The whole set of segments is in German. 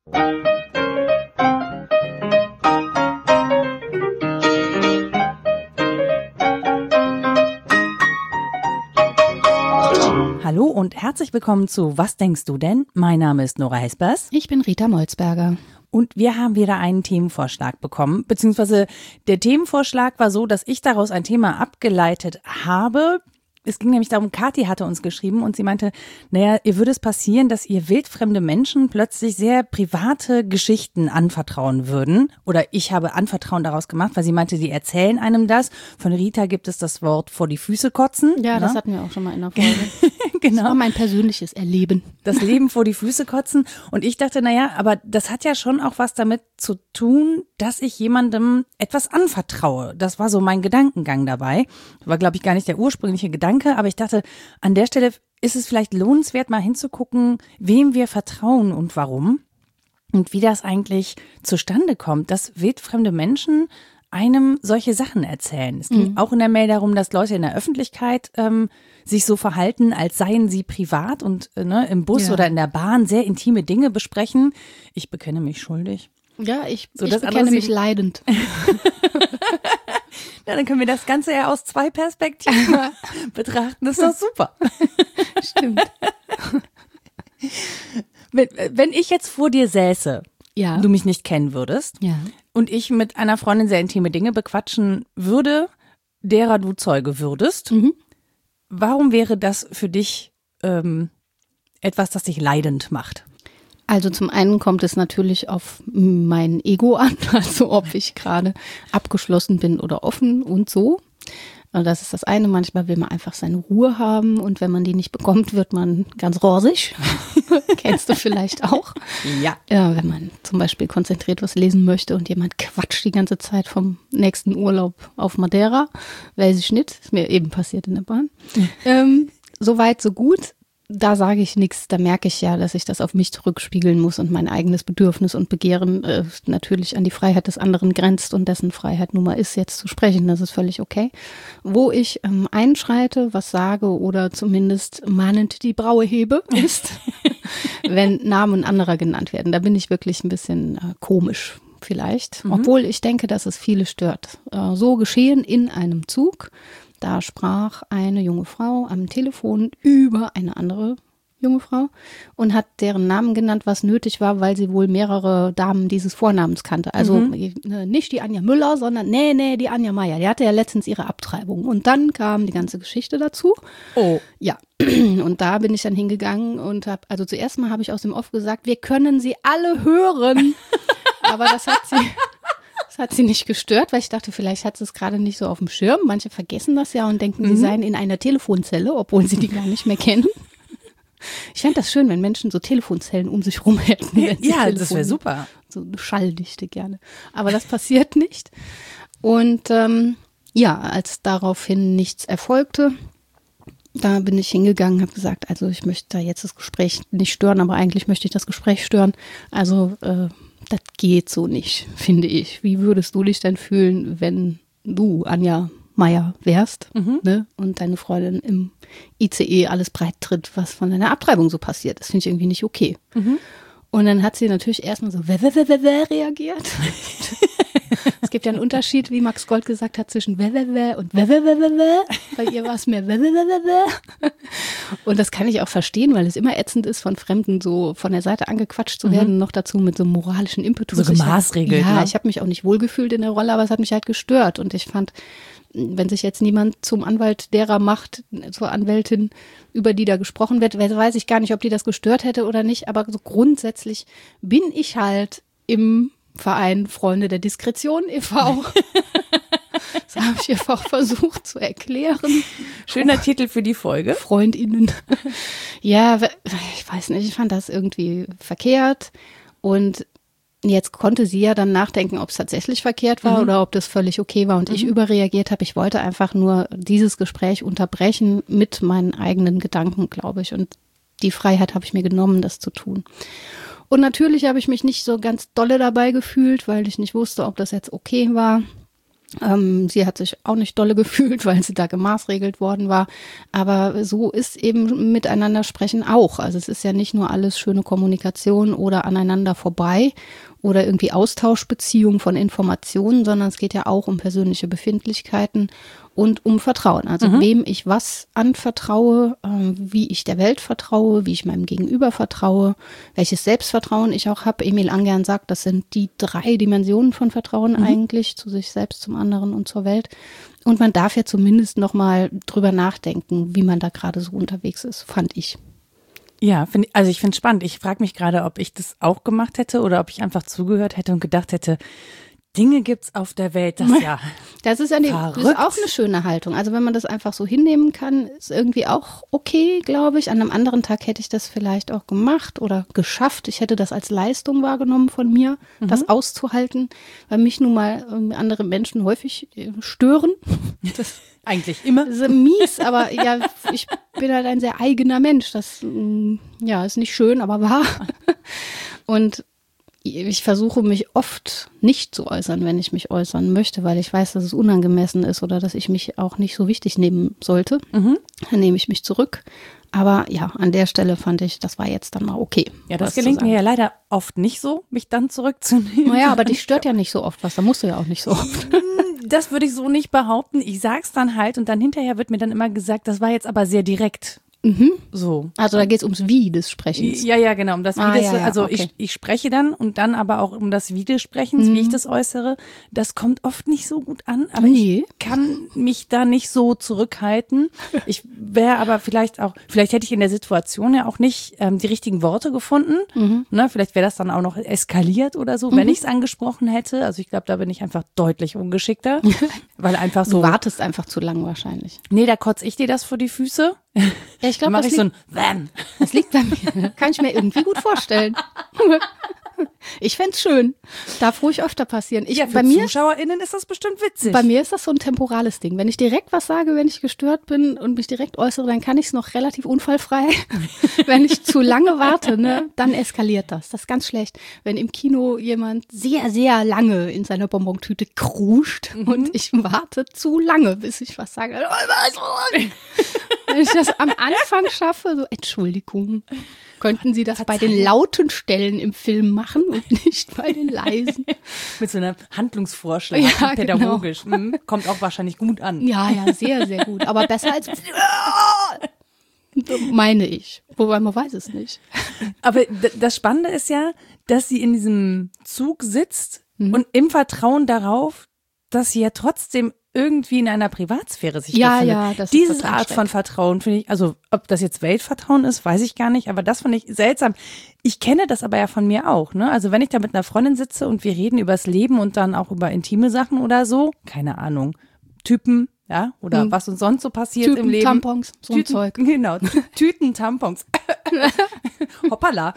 Hallo und herzlich willkommen zu Was denkst du denn? Mein Name ist Nora Hespers. Ich bin Rita Molzberger. Und wir haben wieder einen Themenvorschlag bekommen, beziehungsweise der Themenvorschlag war so, dass ich daraus ein Thema abgeleitet habe. Es ging nämlich darum, Kathi hatte uns geschrieben und sie meinte, naja, ihr würde es passieren, dass ihr wildfremde Menschen plötzlich sehr private Geschichten anvertrauen würden. Oder ich habe Anvertrauen daraus gemacht, weil sie meinte, sie erzählen einem das. Von Rita gibt es das Wort vor die Füße kotzen. Ja, das hatten wir auch schon mal in der Folge. Genau. Das war mein persönliches Erleben. Das Leben vor die Füße kotzen. Und ich dachte, naja, aber das hat ja schon auch was damit zu tun, dass ich jemandem etwas anvertraue. Das war so mein Gedankengang dabei. War, glaube ich, gar nicht der ursprüngliche Gedanke, aber ich dachte, an der Stelle ist es vielleicht lohnenswert, mal hinzugucken, wem wir vertrauen und warum und wie das eigentlich zustande kommt, dass wildfremde Menschen einem solche Sachen erzählen. Es ging auch in der Mail darum, dass Leute in der Öffentlichkeit sich so verhalten, als seien sie privat und im Bus oder in der Bahn sehr intime Dinge besprechen. Ich bekenne mich schuldig. Ja, ich bekenne mich leidend. Ja, dann können wir das Ganze ja aus 2 Perspektiven betrachten. Das ist doch super. Stimmt. Wenn ich jetzt vor dir säße, du mich nicht kennen würdest und ich mit einer Freundin sehr intime Dinge bequatschen würde, derer du Zeuge würdest, warum wäre das für dich etwas, das dich leidend macht? Also zum einen kommt es natürlich auf mein Ego an, also ob ich gerade abgeschlossen bin oder offen und so. Also das ist das eine. Manchmal will man einfach seine Ruhe haben und wenn man die nicht bekommt, wird man ganz rosig. Kennst du vielleicht auch? Ja. Wenn man zum Beispiel konzentriert was lesen möchte und jemand quatscht die ganze Zeit vom nächsten Urlaub auf Madeira. Weiß ich nicht, ist mir eben passiert in der Bahn. So weit, so gut. Da sage ich nichts, da merke ich ja, dass ich das auf mich zurückspiegeln muss und mein eigenes Bedürfnis und Begehren natürlich an die Freiheit des anderen grenzt und dessen Freiheit nun mal ist, jetzt zu sprechen, das ist völlig okay. Wo ich einschreite, was sage oder zumindest mahnend die Braue hebe, ist, wenn Namen anderer genannt werden. Da bin ich wirklich ein bisschen komisch vielleicht, obwohl ich denke, dass es viele stört. So geschehen in einem Zug. Da sprach eine junge Frau am Telefon über eine andere junge Frau und hat deren Namen genannt, was nötig war, weil sie wohl mehrere Damen dieses Vornamens kannte. Also nicht die Anja Müller, sondern die Anja Meier. Die hatte ja letztens ihre Abtreibung. Und dann kam die ganze Geschichte dazu. Oh. Ja, und da bin ich dann hingegangen und also zuerst mal habe ich aus dem Off gesagt, wir können sie alle hören. Aber das hat sie nicht gestört, weil ich dachte, vielleicht hat sie es gerade nicht so auf dem Schirm. Manche vergessen das ja und denken, sie seien in einer Telefonzelle, obwohl sie die gar nicht mehr kennen. Ich fände das schön, wenn Menschen so Telefonzellen um sich rum hätten. Ja, das wäre super. So eine Schalldichte gerne. Aber das passiert nicht. Und als daraufhin nichts erfolgte, da bin ich hingegangen, habe gesagt, also ich möchte da jetzt das Gespräch nicht stören, aber eigentlich möchte ich das Gespräch stören. Also das geht so nicht, finde ich. Wie würdest du dich denn fühlen, wenn du Anja Meier wärst und deine Freundin im ICE alles breit tritt, was von deiner Abtreibung so passiert? Das finde ich irgendwie nicht okay. Und dann hat sie natürlich erstmal so reagiert. Es gibt ja einen Unterschied, wie Max Gold gesagt hat, zwischen und bei ihr war es mehr und das kann ich auch verstehen, weil es immer ätzend ist, von Fremden so von der Seite angequatscht zu werden, noch dazu mit so einem moralischen Impetus. So gemaßregelt. Ja, ich habe mich auch nicht wohlgefühlt in der Rolle, aber es hat mich halt gestört und ich fand, wenn sich jetzt niemand zum Anwalt derer macht, zur Anwältin, über die da gesprochen wird, weiß ich gar nicht, ob die das gestört hätte oder nicht, aber so grundsätzlich bin ich halt im Verein Freunde der Diskretion e.V. Das habe ich einfach versucht zu erklären. Schöner Titel für die Folge. FreundInnen. Ja, ich weiß nicht, ich fand das irgendwie verkehrt und jetzt konnte sie ja dann nachdenken, ob es tatsächlich verkehrt war oder ob das völlig okay war und ich überreagiert habe. Ich wollte einfach nur dieses Gespräch unterbrechen mit meinen eigenen Gedanken, glaube ich. Und die Freiheit habe ich mir genommen, das zu tun. Und natürlich habe ich mich nicht so ganz dolle dabei gefühlt, weil ich nicht wusste, ob das jetzt okay war. Sie hat sich auch nicht dolle gefühlt, weil sie da gemaßregelt worden war. Aber so ist eben miteinander sprechen auch. Also es ist ja nicht nur alles schöne Kommunikation oder aneinander vorbei oder irgendwie Austauschbeziehungen von Informationen, sondern es geht ja auch um persönliche Befindlichkeiten und um Vertrauen. Also wem ich was anvertraue, wie ich der Welt vertraue, wie ich meinem Gegenüber vertraue, welches Selbstvertrauen ich auch habe. Emil Angern sagt, das sind die 3 Dimensionen von Vertrauen eigentlich, zu sich selbst, zum anderen und zur Welt. Und man darf ja zumindest noch mal drüber nachdenken, wie man da gerade so unterwegs ist, fand ich. Ja, also ich finde es spannend. Ich frage mich gerade, ob ich das auch gemacht hätte oder ob ich einfach zugehört hätte und gedacht hätte, Dinge gibt's auf der Welt, das ja. Das ist ja das ist auch eine schöne Haltung. Also wenn man das einfach so hinnehmen kann, ist irgendwie auch okay, glaube ich. An einem anderen Tag hätte ich das vielleicht auch gemacht oder geschafft. Ich hätte das als Leistung wahrgenommen von mir, das auszuhalten, weil mich nun mal andere Menschen häufig stören. Das eigentlich immer. ist mies, aber ja, ich bin halt ein sehr eigener Mensch. Das ist nicht schön, aber wahr. Und ich versuche mich oft nicht zu äußern, wenn ich mich äußern möchte, weil ich weiß, dass es unangemessen ist oder dass ich mich auch nicht so wichtig nehmen sollte. Dann nehme ich mich zurück. Aber ja, an der Stelle fand ich, das war jetzt dann mal okay. Ja, das gelingt mir ja leider oft nicht so, mich dann zurückzunehmen. Naja, aber dich stört ja nicht so oft was, da musst du ja auch nicht so oft. Das würde ich so nicht behaupten. Ich sag's dann halt und dann hinterher wird mir dann immer gesagt, das war jetzt aber sehr direkt. So. Also da geht es ums Wie des Sprechens. Ja, genau, um das Wie des, also okay. ich spreche dann und dann aber auch um das Wie des Sprechens, wie ich das äußere. Das kommt oft nicht so gut an, aber ich kann mich da nicht so zurückhalten. Ich wäre aber vielleicht hätte ich in der Situation ja auch nicht die richtigen Worte gefunden. Ne, vielleicht wäre das dann auch noch eskaliert oder so, wenn ich es angesprochen hätte. Also ich glaube, da bin ich einfach deutlich ungeschickter, weil einfach so. Du wartest einfach zu lang wahrscheinlich. Nee, da kotze ich dir das vor die Füße. Ja, ich glaube, mache ich so ein Wham. Das liegt bei mir. Kann ich mir irgendwie gut vorstellen. Ich fänd's schön. Darf ruhig öfter passieren. Ja, für ZuschauerInnen ist das bestimmt witzig. Bei mir ist das so ein temporales Ding. Wenn ich direkt was sage, wenn ich gestört bin und mich direkt äußere, dann kann ich es noch relativ unfallfrei. Wenn ich zu lange warte, ne, dann eskaliert das. Das ist ganz schlecht. Wenn im Kino jemand sehr, sehr lange in seiner Bonbontüte kruscht und ich warte zu lange, bis ich was sage. Wenn ich das am Anfang schaffe, so Entschuldigung. Könnten Sie das bei den lauten Stellen im Film machen und nicht bei den leisen? Mit so einem Handlungsvorschlag, pädagogisch. Genau. Kommt auch wahrscheinlich gut an. Ja, sehr, sehr gut. Aber besser als meine ich. Wobei man weiß es nicht. Aber das Spannende ist ja, dass sie in diesem Zug sitzt und im Vertrauen darauf, dass sie ja trotzdem irgendwie in einer Privatsphäre sich befindet. Ja, das ist diese Art von Vertrauen finde ich, also ob das jetzt Weltvertrauen ist, weiß ich gar nicht, aber das finde ich seltsam. Ich kenne das aber ja von mir auch, ne? Also wenn ich da mit einer Freundin sitze und wir reden übers Leben und dann auch über intime Sachen oder so, keine Ahnung, Typen, ja, oder was uns sonst so passiert Tüten, im Leben. Tampons, so ein Zeug. Genau, Tüten, Tampons. Hoppala.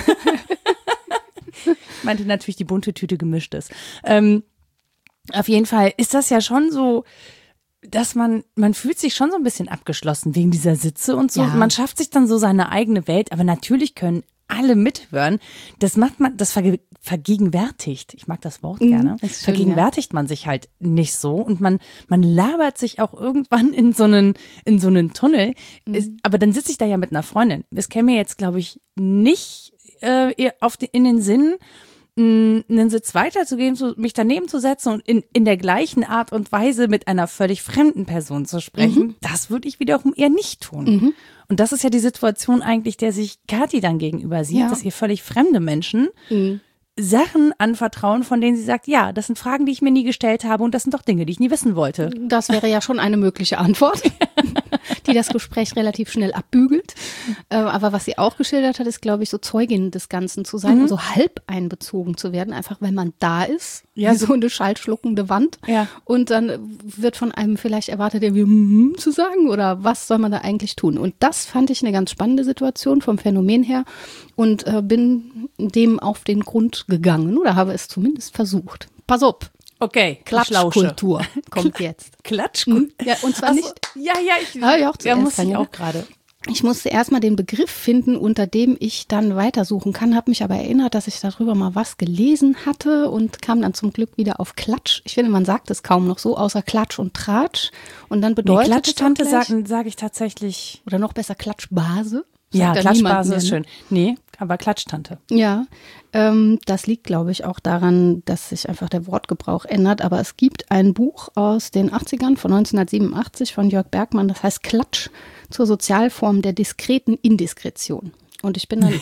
Ich meinte natürlich die bunte Tüte gemischt ist. Auf jeden Fall ist das ja schon so, dass man fühlt sich schon so ein bisschen abgeschlossen wegen dieser Sitze und so. Ja. Man schafft sich dann so seine eigene Welt, aber natürlich können alle mithören. Das vergegenwärtigt. Ich mag das Wort gerne. Vergegenwärtigt man sich halt nicht so und man labert sich auch irgendwann in so einen Tunnel. Aber dann sitze ich da ja mit einer Freundin. Es käme mir jetzt, glaube ich, nicht in den Sinn, einen Sitz weiterzugehen, mich daneben zu setzen und in der gleichen Art und Weise mit einer völlig fremden Person zu sprechen, das würde ich wiederum eher nicht tun. Und das ist ja die Situation eigentlich, der sich Kathi dann gegenüber sieht, dass ihr völlig fremde Menschen Sachen anvertrauen, von denen sie sagt, ja, das sind Fragen, die ich mir nie gestellt habe und das sind doch Dinge, die ich nie wissen wollte. Das wäre ja schon eine mögliche Antwort, die das Gespräch relativ schnell abbügelt. Aber was sie auch geschildert hat, ist, glaube ich, so Zeugin des Ganzen zu sein und so halb einbezogen zu werden, einfach weil man da ist, wie so eine schallschluckende Wand. Ja. Und dann wird von einem vielleicht erwartet, irgendwie zu sagen oder was soll man da eigentlich tun? Und das fand ich eine ganz spannende Situation vom Phänomen her und bin dem auf den Grund gegangen oder habe es zumindest versucht. Pass auf. Okay, Klatschkultur kommt jetzt. Klatschkultur? Ja, und zwar nicht. Ja, muss ich auch gerade. Ich musste erstmal den Begriff finden, unter dem ich dann weitersuchen kann, habe mich aber erinnert, dass ich darüber mal was gelesen hatte und kam dann zum Glück wieder auf Klatsch. Ich finde, man sagt es kaum noch so, außer Klatsch und Tratsch. Und dann bedeutet Klatschtante sage ich tatsächlich. Oder noch besser Klatschbase. Ja, Klatschbase ist schön. Nee, aber Klatschtante. Ja, das liegt, glaube ich, auch daran, dass sich einfach der Wortgebrauch ändert. Aber es gibt ein Buch aus den 80ern von 1987 von Jörg Bergmann, das heißt Klatsch zur Sozialform der diskreten Indiskretion. Und ich bin dann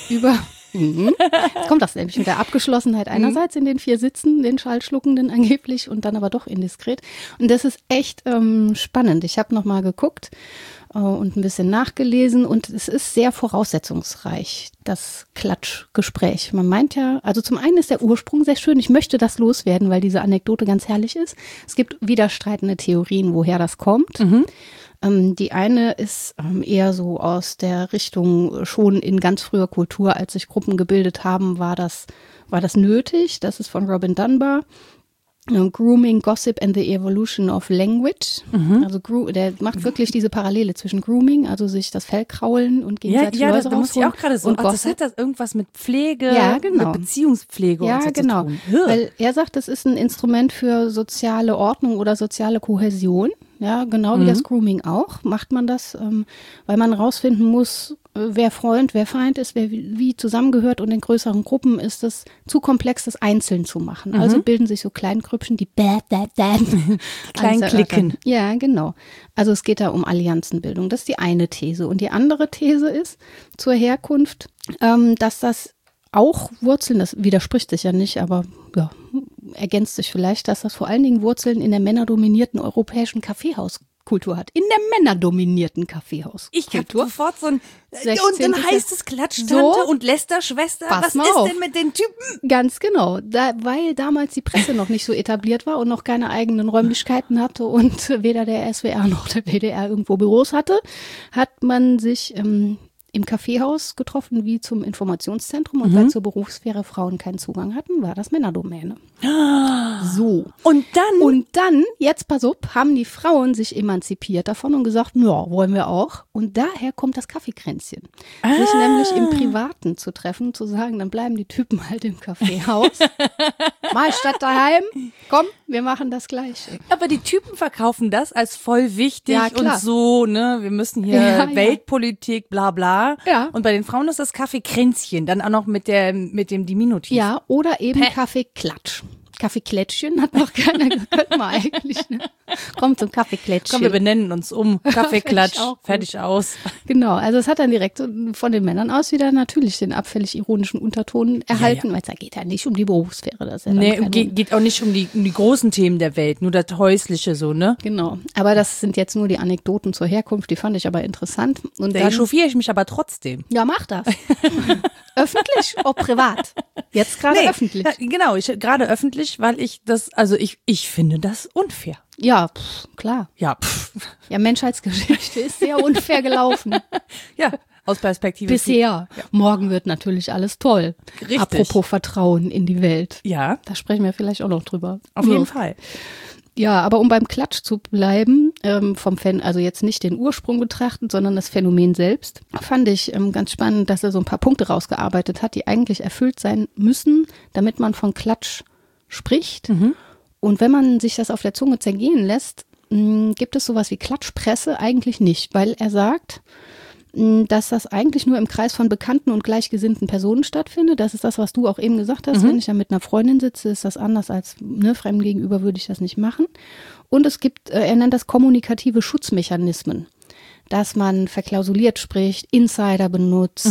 jetzt kommt das nämlich mit der Abgeschlossenheit einerseits in den 4 Sitzen, den Schallschluckenden angeblich und dann aber doch indiskret. Und das ist echt spannend. Ich habe nochmal geguckt und ein bisschen nachgelesen und es ist sehr voraussetzungsreich, das Klatschgespräch. Man meint ja, also zum einen ist der Ursprung sehr schön, ich möchte das loswerden, weil diese Anekdote ganz herrlich ist. Es gibt widerstreitende Theorien, woher das kommt. Die eine ist eher so aus der Richtung, schon in ganz früher Kultur, als sich Gruppen gebildet haben, war das nötig. Das ist von Robin Dunbar. Grooming, Gossip and the Evolution of Language. Also der macht wirklich diese Parallele zwischen Grooming, also sich das Fell kraulen und gegenseitig Läuse rausholen. Das muss ich auch gerade so. Und das hat das irgendwas mit Pflege, genau. mit Beziehungspflege und so zu tun. Weil er sagt, das ist ein Instrument für soziale Ordnung oder soziale Kohäsion. Ja, genau wie das Grooming auch. Macht man das, weil man rausfinden muss, wer Freund, wer Feind ist, wer wie zusammengehört, und in größeren Gruppen ist es zu komplex, das einzeln zu machen. Also bilden sich so Kleingrüppchen, die kleinen Klicken. Ja, genau. Also es geht da um Allianzenbildung. Das ist die eine These. Und die andere These ist zur Herkunft, dass das auch Wurzeln, das widerspricht sich ja nicht, aber ja, ergänzt sich vielleicht, dass das vor allen Dingen Wurzeln in der männerdominierten europäischen Kaffeehauskultur hat. In der männerdominierten Kaffeehauskultur. Ich habe sofort so ein, und dann heißt es Klatschtante und Lästerschwester. Was ist denn mit den Typen? Ganz genau, weil damals die Presse noch nicht so etabliert war und noch keine eigenen Räumlichkeiten hatte und weder der SWR noch der WDR irgendwo Büros hatte, hat man sich im Kaffeehaus getroffen, wie zum Informationszentrum, und weil zur Berufssphäre Frauen keinen Zugang hatten, war das Männerdomäne. So. Und dann, jetzt pass auf, haben die Frauen sich emanzipiert davon und gesagt, ja, wollen wir auch. Und daher kommt das Kaffeekränzchen. Sich nämlich im Privaten zu treffen, zu sagen, dann bleiben die Typen halt im Kaffeehaus. Mal statt daheim, komm, wir machen das Gleiche. Aber die Typen verkaufen das als voll wichtig und so, ne, wir müssen hier Weltpolitik, bla bla. Ja. Und bei den Frauen ist das Kaffeekränzchen, dann auch noch mit dem Diminutiv. Ja, oder eben Kaffeeklatsch. Kaffeeklätschchen hat noch keiner, könnte man eigentlich, ne? Kommt zum Kaffeeklätschchen. Komm, wir benennen uns um. Kaffeeklatsch, fertig aus. Genau, also es hat dann direkt von den Männern aus wieder natürlich den abfällig ironischen Unterton erhalten, weil es da geht ja nicht um die Berufssphäre. Das ist ja geht auch nicht um die großen Themen der Welt, nur das Häusliche so, ne? Genau, aber das sind jetzt nur die Anekdoten zur Herkunft, die fand ich aber interessant. Und da echauffiere ich mich aber trotzdem. Ja, mach das. Öffentlich oder privat? Jetzt gerade öffentlich. Ja, genau, gerade öffentlich, weil ich das, also ich finde das unfair. Ja, klar. Ja, Ja, Menschheitsgeschichte ist sehr unfair gelaufen. Ja, aus Perspektive. Bisher. Ja. Morgen wird natürlich alles toll. Richtig. Apropos Vertrauen in die Welt. Ja. Da sprechen wir vielleicht auch noch drüber. Auf jeden Fall. Ja, aber um beim Klatsch zu bleiben, also jetzt nicht den Ursprung betrachten, sondern das Phänomen selbst, fand ich ganz spannend, dass er so ein paar Punkte rausgearbeitet hat, die eigentlich erfüllt sein müssen, damit man von Klatsch spricht. Und wenn man sich das auf der Zunge zergehen lässt, gibt es sowas wie Klatschpresse eigentlich nicht, weil er sagt, dass das eigentlich nur im Kreis von bekannten und gleichgesinnten Personen stattfindet. Das ist das, was du auch eben gesagt hast. Wenn ich da mit einer Freundin sitze, ist das anders als Fremden gegenüber, würde ich das nicht machen. Und es gibt, er nennt das kommunikative Schutzmechanismen, dass man verklausuliert spricht, Insider benutzt,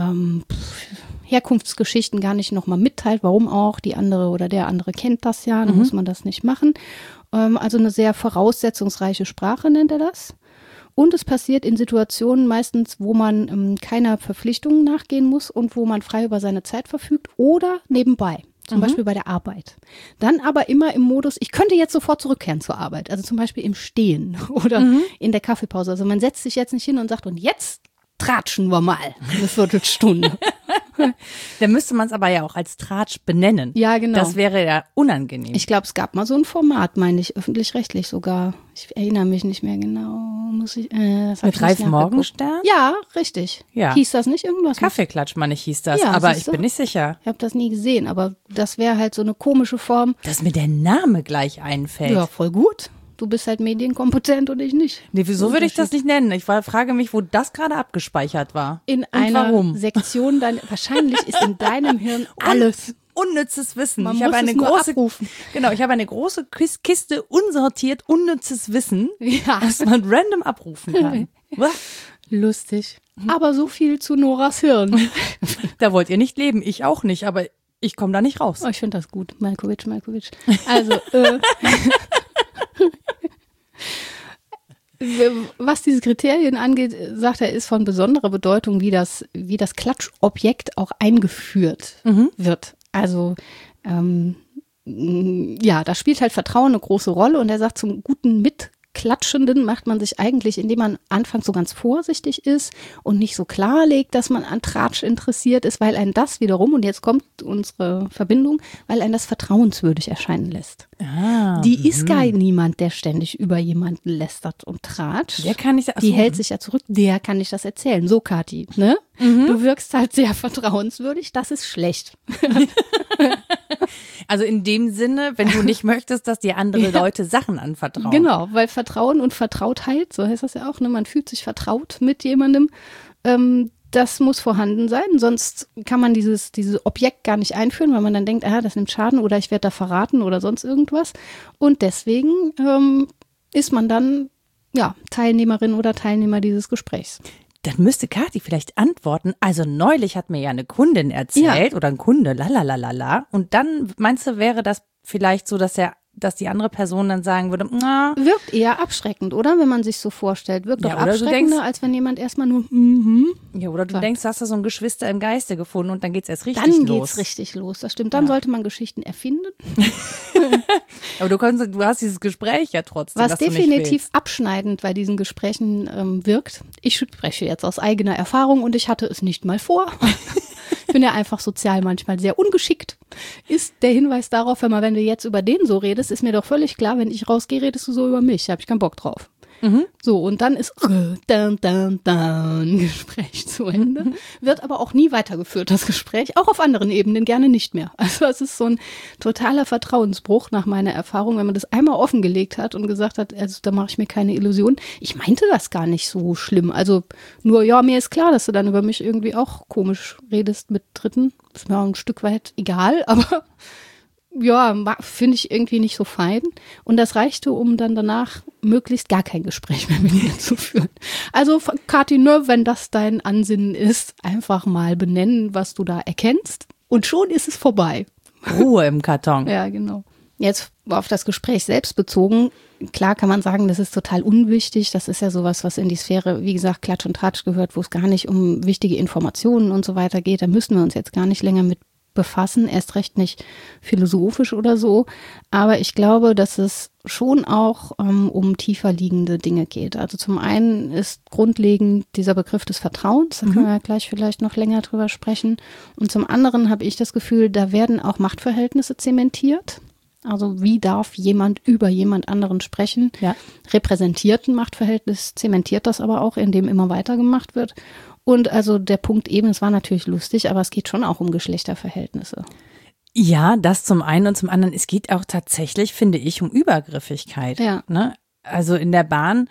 Herkunftsgeschichten gar nicht nochmal mitteilt, warum auch, die andere oder der andere kennt das ja, dann muss man das nicht machen. Also eine sehr voraussetzungsreiche Sprache nennt er das. Und es passiert in Situationen meistens, wo man keiner Verpflichtungen nachgehen muss und wo man frei über seine Zeit verfügt oder nebenbei, zum Beispiel bei der Arbeit. Dann aber immer im Modus, ich könnte jetzt sofort zurückkehren zur Arbeit, also zum Beispiel im Stehen oder in der Kaffeepause. Also man setzt sich jetzt nicht hin und sagt, und jetzt tratschen wir mal eine Viertelstunde. Dann müsste man es aber ja auch als Tratsch benennen. Ja, genau. Das wäre ja unangenehm. Ich glaube, es gab mal so ein Format, meine ich, öffentlich-rechtlich sogar. Ich erinnere mich nicht mehr genau. Mit Ralf Morgenstern? Ja, richtig. Ja. Hieß das nicht irgendwas? Kaffeeklatsch, meine ich, hieß das. Ja, aber siehst ich bin nicht sicher. Ich habe das nie gesehen, aber das wäre halt so eine komische Form. Dass mir der Name gleich einfällt. Ja, voll gut. Du bist halt medienkompetent und ich nicht. Nee, wieso würde ich das nicht nennen? Ich frage mich, wo das gerade abgespeichert war. In und einer warum? Sektion, wahrscheinlich ist in deinem Hirn alles. Unnützes Wissen. Man Ich muss habe eine es nur große, abrufen. genau, ich habe eine große Kiste unsortiert unnützes Wissen, Ja. das man random abrufen kann. Lustig. Aber so viel zu Noras Hirn. Da wollt ihr nicht leben, ich auch nicht, aber ich komme da nicht raus. Oh, ich finde das gut. Malkovich. Also, was diese Kriterien angeht, sagt er, ist von besonderer Bedeutung, wie das Klatschobjekt auch eingeführt wird. Also, ja, da spielt halt Vertrauen eine große Rolle und er sagt, zum guten Mitklatschenden macht man sich eigentlich, indem man anfangs so ganz vorsichtig ist und nicht so klarlegt, dass man an Tratsch interessiert ist, weil einen das wiederum, und jetzt kommt unsere Verbindung, weil einen das vertrauenswürdig erscheinen lässt. Die ist gar niemand, der ständig über jemanden lästert und tratscht. Der kann nicht, Die hält sich ja zurück, der kann nicht das erzählen. So, Kathi, ne? Du wirkst halt sehr vertrauenswürdig, das ist schlecht. Also in dem Sinne, wenn du nicht möchtest, dass dir andere Leute Sachen anvertrauen. Genau, weil Vertrauen und Vertrautheit, so heißt das ja auch, ne? Man fühlt sich vertraut mit jemandem, das muss vorhanden sein, sonst kann man dieses Objekt gar nicht einführen, weil man dann denkt, das nimmt Schaden oder ich werde da verraten oder sonst irgendwas. Und deswegen ist man dann Teilnehmerin oder Teilnehmer dieses Gesprächs. Dann müsste Kathi vielleicht antworten, also neulich hat mir ja eine Kundin erzählt oder ein Kunde, lalalala. Und dann meinst du, wäre das vielleicht so, dass die andere Person dann sagen würde, na. Wirkt eher abschreckend, oder? Wenn man sich so vorstellt. Wirkt doch oder abschreckender, als wenn jemand erstmal nur Ja, oder du sagt. denkst, du hast da so ein Geschwister im Geiste gefunden und dann geht's erst richtig Dann los. geht's richtig los, das stimmt. Dann sollte man Geschichten erfinden. Aber du hast dieses Gespräch ja trotzdem, Was das du nicht definitiv willst. abschneidend bei diesen Gesprächen wirkt. Ich spreche jetzt aus eigener Erfahrung und ich hatte es nicht mal vor. Ich bin ja einfach sozial manchmal sehr ungeschickt. Ist der Hinweis darauf, wenn du jetzt über den so redest, ist mir doch völlig klar, wenn ich rausgehe, redest du so über mich. Da habe ich keinen Bock drauf. So, und dann ist Gespräch zu Ende. Wird aber auch nie weitergeführt, das Gespräch. Auch auf anderen Ebenen gerne nicht mehr. Also es ist so ein totaler Vertrauensbruch nach meiner Erfahrung, wenn man das einmal offengelegt hat und gesagt hat, also da mache ich mir keine Illusion. Ich meinte das gar nicht so schlimm. Also nur, mir ist klar, dass du dann über mich irgendwie auch komisch redest mit Dritten. Ist mir auch ein Stück weit egal, aber finde ich irgendwie nicht so fein. Und das reichte, um dann danach möglichst gar kein Gespräch mehr mit mir zu führen. Also, Kathi, nur wenn das dein Ansinnen ist, einfach mal benennen, was du da erkennst. Und schon ist es vorbei. Ruhe im Karton. Ja, genau. Jetzt auf das Gespräch selbst bezogen. Klar kann man sagen, das ist total unwichtig. Das ist ja sowas, was in die Sphäre, wie gesagt, Klatsch und Tratsch gehört, wo es gar nicht um wichtige Informationen und so weiter geht. Da müssen wir uns jetzt gar nicht länger mit befassen, erst recht nicht philosophisch oder so. Aber ich glaube, dass es schon auch um tiefer liegende Dinge geht. Also zum einen ist grundlegend dieser Begriff des Vertrauens, da können wir ja gleich vielleicht noch länger drüber sprechen. Und zum anderen habe ich das Gefühl, da werden auch Machtverhältnisse zementiert. Also wie darf jemand über jemand anderen sprechen? Ja. Repräsentiert ein Machtverhältnis, zementiert das aber auch, indem immer weiter gemacht wird. Und also der Punkt eben, es war natürlich lustig, aber es geht schon auch um Geschlechterverhältnisse. Ja, das zum einen und zum anderen, es geht auch tatsächlich, finde ich, um Übergriffigkeit. Ja. Ne? Also in der Bahn,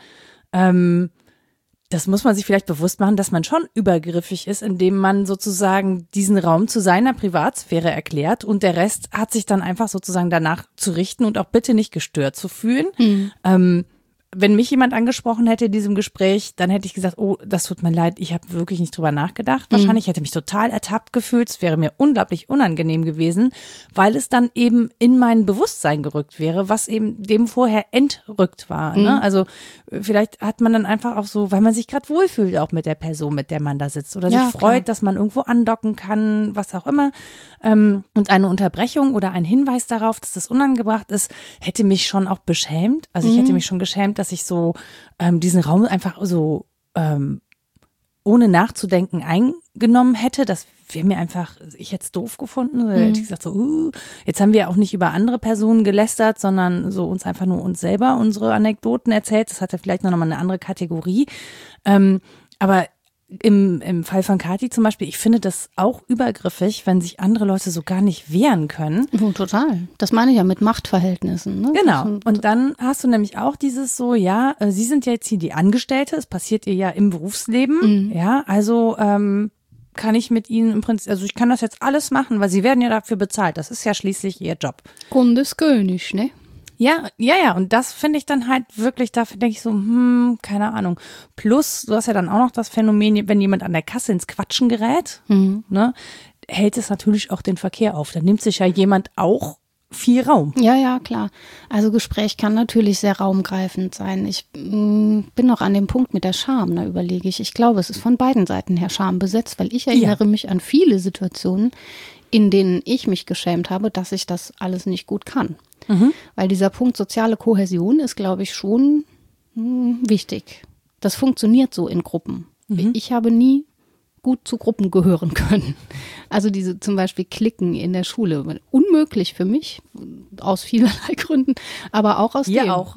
das muss man sich vielleicht bewusst machen, dass man schon übergriffig ist, indem man sozusagen diesen Raum zu seiner Privatsphäre erklärt und der Rest hat sich dann einfach sozusagen danach zu richten und auch bitte nicht gestört zu fühlen. Wenn mich jemand angesprochen hätte in diesem Gespräch, dann hätte ich gesagt, oh, das tut mir leid, ich habe wirklich nicht drüber nachgedacht. Wahrscheinlich hätte mich total ertappt gefühlt, es wäre mir unglaublich unangenehm gewesen, weil es dann eben in mein Bewusstsein gerückt wäre, was eben dem vorher entrückt war. Ne? Also vielleicht hat man dann einfach auch so, weil man sich gerade wohlfühlt auch mit der Person, mit der man da sitzt oder sich freut, dass man irgendwo andocken kann, was auch immer. Und eine Unterbrechung oder ein Hinweis darauf, dass das unangebracht ist, hätte mich schon auch beschämt. Also ich hätte mich schon geschämt, dass ich so diesen Raum einfach so ohne nachzudenken eingenommen hätte. Das wäre mir einfach, ich hätte es doof gefunden. Hätte ich gesagt so, jetzt haben wir auch nicht über andere Personen gelästert, sondern so uns einfach nur uns selber unsere Anekdoten erzählt. Das hat ja vielleicht noch mal eine andere Kategorie. Aber im Fall von Kathi zum Beispiel, ich finde das auch übergriffig, wenn sich andere Leute so gar nicht wehren können. Oh, total. Das meine ich ja mit Machtverhältnissen. Ne? Genau. Und dann hast du nämlich auch dieses so, ja, Sie sind jetzt hier die Angestellte, es passiert ihr ja im Berufsleben, ja, also kann ich mit Ihnen im Prinzip, also ich kann das jetzt alles machen, weil Sie werden ja dafür bezahlt. Das ist ja schließlich Ihr Job. Bundeskönig, ne? Ja, und das finde ich dann halt wirklich, dafür denke ich so, keine Ahnung. Plus, du hast ja dann auch noch das Phänomen, wenn jemand an der Kasse ins Quatschen gerät, ne, hält es natürlich auch den Verkehr auf. Da nimmt sich ja jemand auch viel Raum. Ja, klar. Also Gespräch kann natürlich sehr raumgreifend sein. Ich bin noch an dem Punkt mit der Scham, da überlege ich. Ich glaube, es ist von beiden Seiten her Scham besetzt, weil ich erinnere mich an viele Situationen, in denen ich mich geschämt habe, dass ich das alles nicht gut kann. Weil dieser Punkt soziale Kohäsion ist, glaube ich, schon wichtig. Das funktioniert so in Gruppen. Ich habe nie gut zu Gruppen gehören können. Also diese zum Beispiel Cliquen in der Schule. Unmöglich für mich, aus vielerlei Gründen, aber auch aus dem. Auch.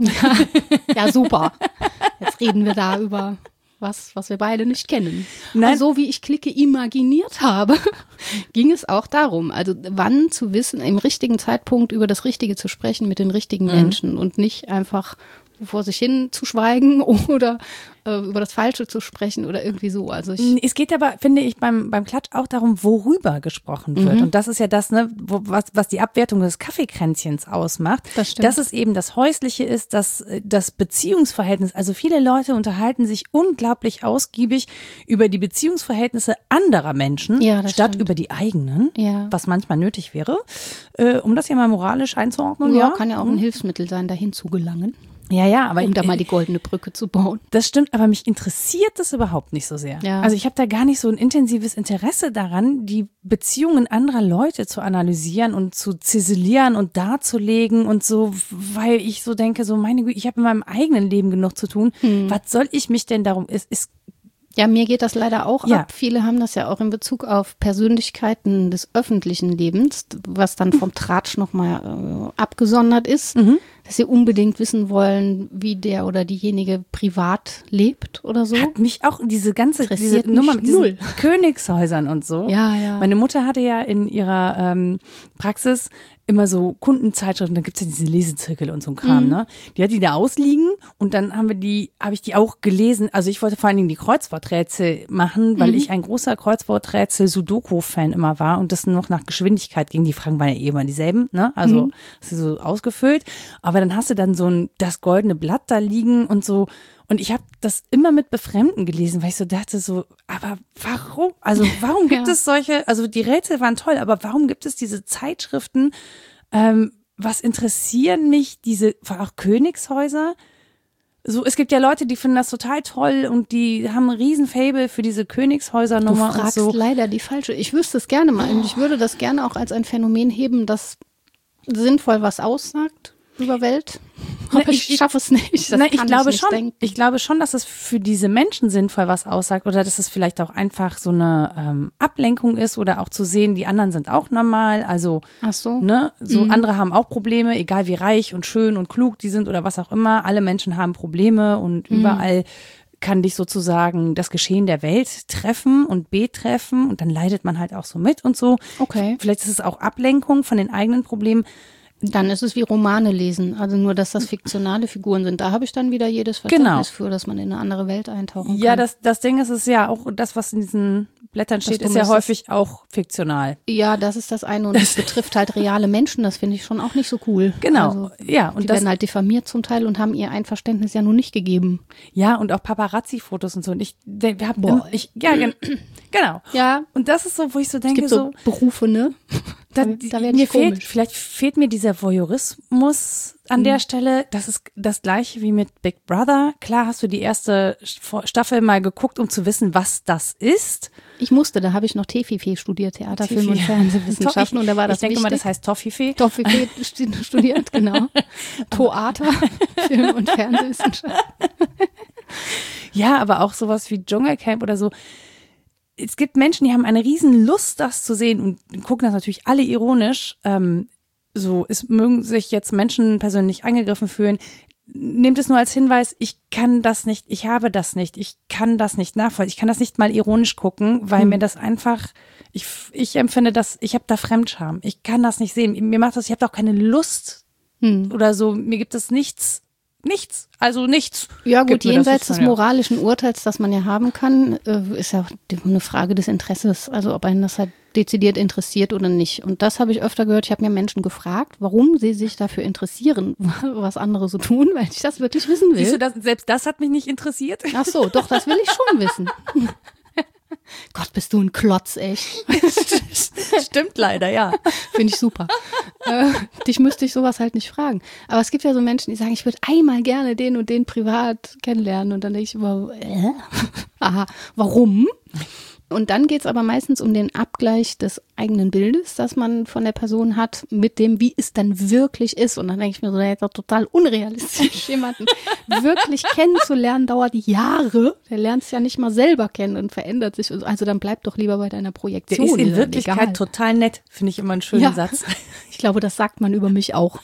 Ja, super. Jetzt reden wir da über was wir beide nicht kennen. Nein. So wie ich Clique imaginiert habe, ging es auch darum, also wann zu wissen, im richtigen Zeitpunkt über das Richtige zu sprechen mit den richtigen Menschen und nicht einfach vor sich hin zu schweigen oder über das Falsche zu sprechen oder irgendwie so. Also es geht aber, finde ich, beim Klatsch auch darum, worüber gesprochen wird. Und das ist ja das, ne, was die Abwertung des Kaffeekränzchens ausmacht. Das stimmt. Dass es eben das Häusliche ist, das Beziehungsverhältnis. Also viele Leute unterhalten sich unglaublich ausgiebig über die Beziehungsverhältnisse anderer Menschen, statt über die eigenen, was manchmal nötig wäre, um das hier mal moralisch einzuordnen. Ja, kann ja auch ein Hilfsmittel sein, dahin zu gelangen. Ja, aber um da mal die goldene Brücke zu bauen. Das stimmt, aber mich interessiert das überhaupt nicht so sehr. Ja. Also ich habe da gar nicht so ein intensives Interesse daran, die Beziehungen anderer Leute zu analysieren und zu ziselieren und darzulegen und so, weil ich so denke, so meine Güte, ich habe in meinem eigenen Leben genug zu tun. Was soll ich mich denn darum? Ja, mir geht das leider auch ab. Viele haben das ja auch in Bezug auf Persönlichkeiten des öffentlichen Lebens, was dann vom Tratsch nochmal abgesondert ist, dass sie unbedingt wissen wollen, wie der oder diejenige privat lebt oder so. Hat mich auch diese Nummer mit diesen Königshäusern und so. Ja. Meine Mutter hatte ja in ihrer Praxis immer so Kundenzeitschriften, da gibt's ja diese Lesezirkel und so ein Kram, ne? Die hat die da ausliegen und dann habe ich die auch gelesen. Also ich wollte vor allen Dingen die Kreuzworträtsel machen, weil ich ein großer Kreuzworträtsel-Sudoku-Fan immer war und das nur noch nach Geschwindigkeit ging. Die Fragen waren ja eh immer dieselben, ne? Also das ist so ausgefüllt. Aber dann hast du dann so das goldene Blatt da liegen und so. Und ich habe das immer mit Befremden gelesen, weil ich so dachte so, aber warum? Also warum gibt es solche, also die Rätsel waren toll, aber warum gibt es diese Zeitschriften? Was interessieren mich diese, auch Königshäuser? So, es gibt ja Leute, die finden das total toll und die haben einen riesen Faible für diese Königshäusernummer. Du fragst und so. leider die falsche. Ich wüsste es gerne mal und ich würde das gerne auch als ein Phänomen heben, das sinnvoll was aussagt über Welt. Aber ich schaffe es nicht. Ich glaube schon, dass es für diese Menschen sinnvoll was aussagt oder dass es vielleicht auch einfach so eine Ablenkung ist oder auch zu sehen, die anderen sind auch normal. Also, ach so. Ne, so andere haben auch Probleme, egal wie reich und schön und klug die sind oder was auch immer. Alle Menschen haben Probleme und überall kann dich sozusagen das Geschehen der Welt treffen und betreffen und dann leidet man halt auch so mit und so. Okay. Vielleicht ist es auch Ablenkung von den eigenen Problemen. Dann ist es wie Romane lesen, also nur, dass das fiktionale Figuren sind. Da habe ich dann wieder jedes Verständnis für, dass man in eine andere Welt eintauchen kann. Ja, das Ding ist, es ja auch, das, was in diesen Blättern steht, ist ja häufig auch fiktional. Ja, das ist das eine und das betrifft halt reale Menschen, das finde ich schon auch nicht so cool. Genau, also, ja. Und die werden halt diffamiert zum Teil und haben ihr Einverständnis ja nun nicht gegeben. Ja, und auch Paparazzi-Fotos und so. Und genau. Ja. Und das ist so, wo ich so denke, es gibt so Berufe, ne? Da vielleicht fehlt mir dieser Voyeurismus an der Stelle. Das ist das Gleiche wie mit Big Brother. Klar hast du die erste Staffel mal geguckt, um zu wissen, was das ist. Ich musste, da habe ich noch Tefife studiert, Theater, Film und Fernsehwissenschaften. Und da war das Ich denke mal, wichtig. das heißt Toffife. Toffife studiert, genau. Theater, Film und Fernsehwissenschaften. Ja, aber auch sowas wie Dschungelcamp oder so. Es gibt Menschen, die haben eine riesen Lust, das zu sehen und gucken das natürlich alle ironisch. Es mögen sich jetzt Menschen persönlich angegriffen fühlen. Nehmt es nur als Hinweis, ich kann das nicht, ich habe das nicht, ich kann das nicht nachvollziehen, ich kann das nicht mal ironisch gucken, weil mir das einfach, ich empfinde das, ich habe da Fremdscham, ich kann das nicht sehen, mir macht das, ich habe da auch keine Lust oder so, mir gibt es nichts. Ja gut, jenseits des moralischen Urteils, das man ja haben kann, ist ja eine Frage des Interesses, also ob einen das halt dezidiert interessiert oder nicht. Und das habe ich öfter gehört, ich habe mir Menschen gefragt, warum sie sich dafür interessieren, was andere so tun, weil ich das wirklich wissen will. Siehst du, selbst das hat mich nicht interessiert. Ach so, doch, das will ich schon wissen. Gott, bist du ein Klotz, echt. Stimmt leider, ja. Finde ich super. Dich müsste ich sowas halt nicht fragen. Aber es gibt ja so Menschen, die sagen, ich würde einmal gerne den und den privat kennenlernen. Und dann denke ich immer, aha, warum? Und dann geht es aber meistens um den Abgleich des eigenen Bildes, das man von der Person hat, mit dem, wie es dann wirklich ist. Und dann denke ich mir so, das ist doch total unrealistisch, jemanden wirklich kennenzulernen, dauert Jahre. Der lernt es ja nicht mal selber kennen und verändert sich. Also dann bleib doch lieber bei deiner Projektion. Der ist in Wirklichkeit total nett, finde ich immer einen schönen Satz. Ich glaube, das sagt man über mich auch.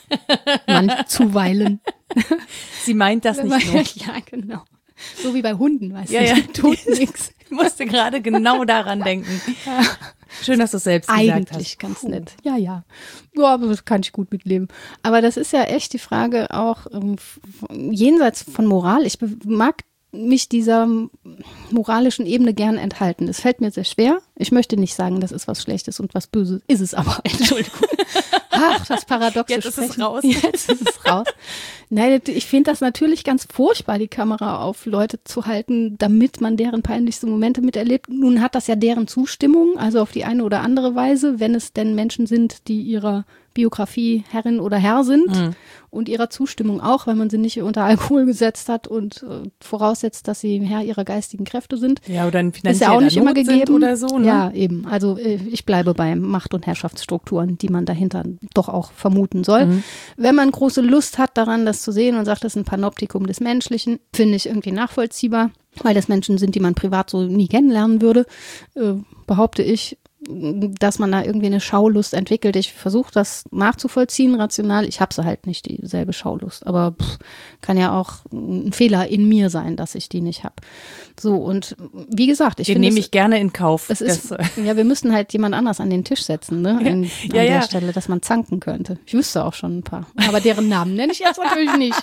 Zuweilen. Sie meint das nicht nur. Ja, genau. So wie bei Hunden, weißt du, ja. tut nichts. Ich musste gerade genau daran denken. Schön, dass du es selbst gesagt hast. Eigentlich ganz nett. Ja. Ja, aber das kann ich gut mitleben. Aber das ist ja echt die Frage auch jenseits von Moral. Ich mag mich dieser moralischen Ebene gern enthalten. Es fällt mir sehr schwer. Ich möchte nicht sagen, das ist was Schlechtes und was Böses. Ist es aber. Entschuldigung. Ach, das paradoxe Jetzt ist es raus. Jetzt ist es raus. Nein, ich finde das natürlich ganz furchtbar, die Kamera auf Leute zu halten, damit man deren peinlichste Momente miterlebt. Nun hat das ja deren Zustimmung, also auf die eine oder andere Weise, wenn es denn Menschen sind, die ihrer Biografie Herrin oder Herr sind und ihrer Zustimmung auch, wenn man sie nicht unter Alkohol gesetzt hat und voraussetzt, dass sie Herr ihrer geistigen Kräfte sind. Ja, oder finanziell ist ja auch nicht immer gegeben oder so. Ne? Ja, eben. Also ich bleibe bei Macht- und Herrschaftsstrukturen, die man dahinter doch auch vermuten soll. Wenn man große Lust hat daran, das zu sehen und sagt, das ist ein Panoptikum des Menschlichen, finde ich irgendwie nachvollziehbar, weil das Menschen sind, die man privat so nie kennenlernen würde, behaupte ich, dass man da irgendwie eine Schaulust entwickelt. Ich versuche das nachzuvollziehen, rational. Ich habe sie halt nicht, dieselbe Schaulust. Aber kann ja auch ein Fehler in mir sein, dass ich die nicht habe. So, und wie gesagt, ich finde, nehme ich gerne in Kauf. Ja, wir müssten halt jemand anders an den Tisch setzen, ne? An der Stelle, dass man zanken könnte. Ich wüsste auch schon ein paar. Aber deren Namen nenne ich jetzt natürlich nicht.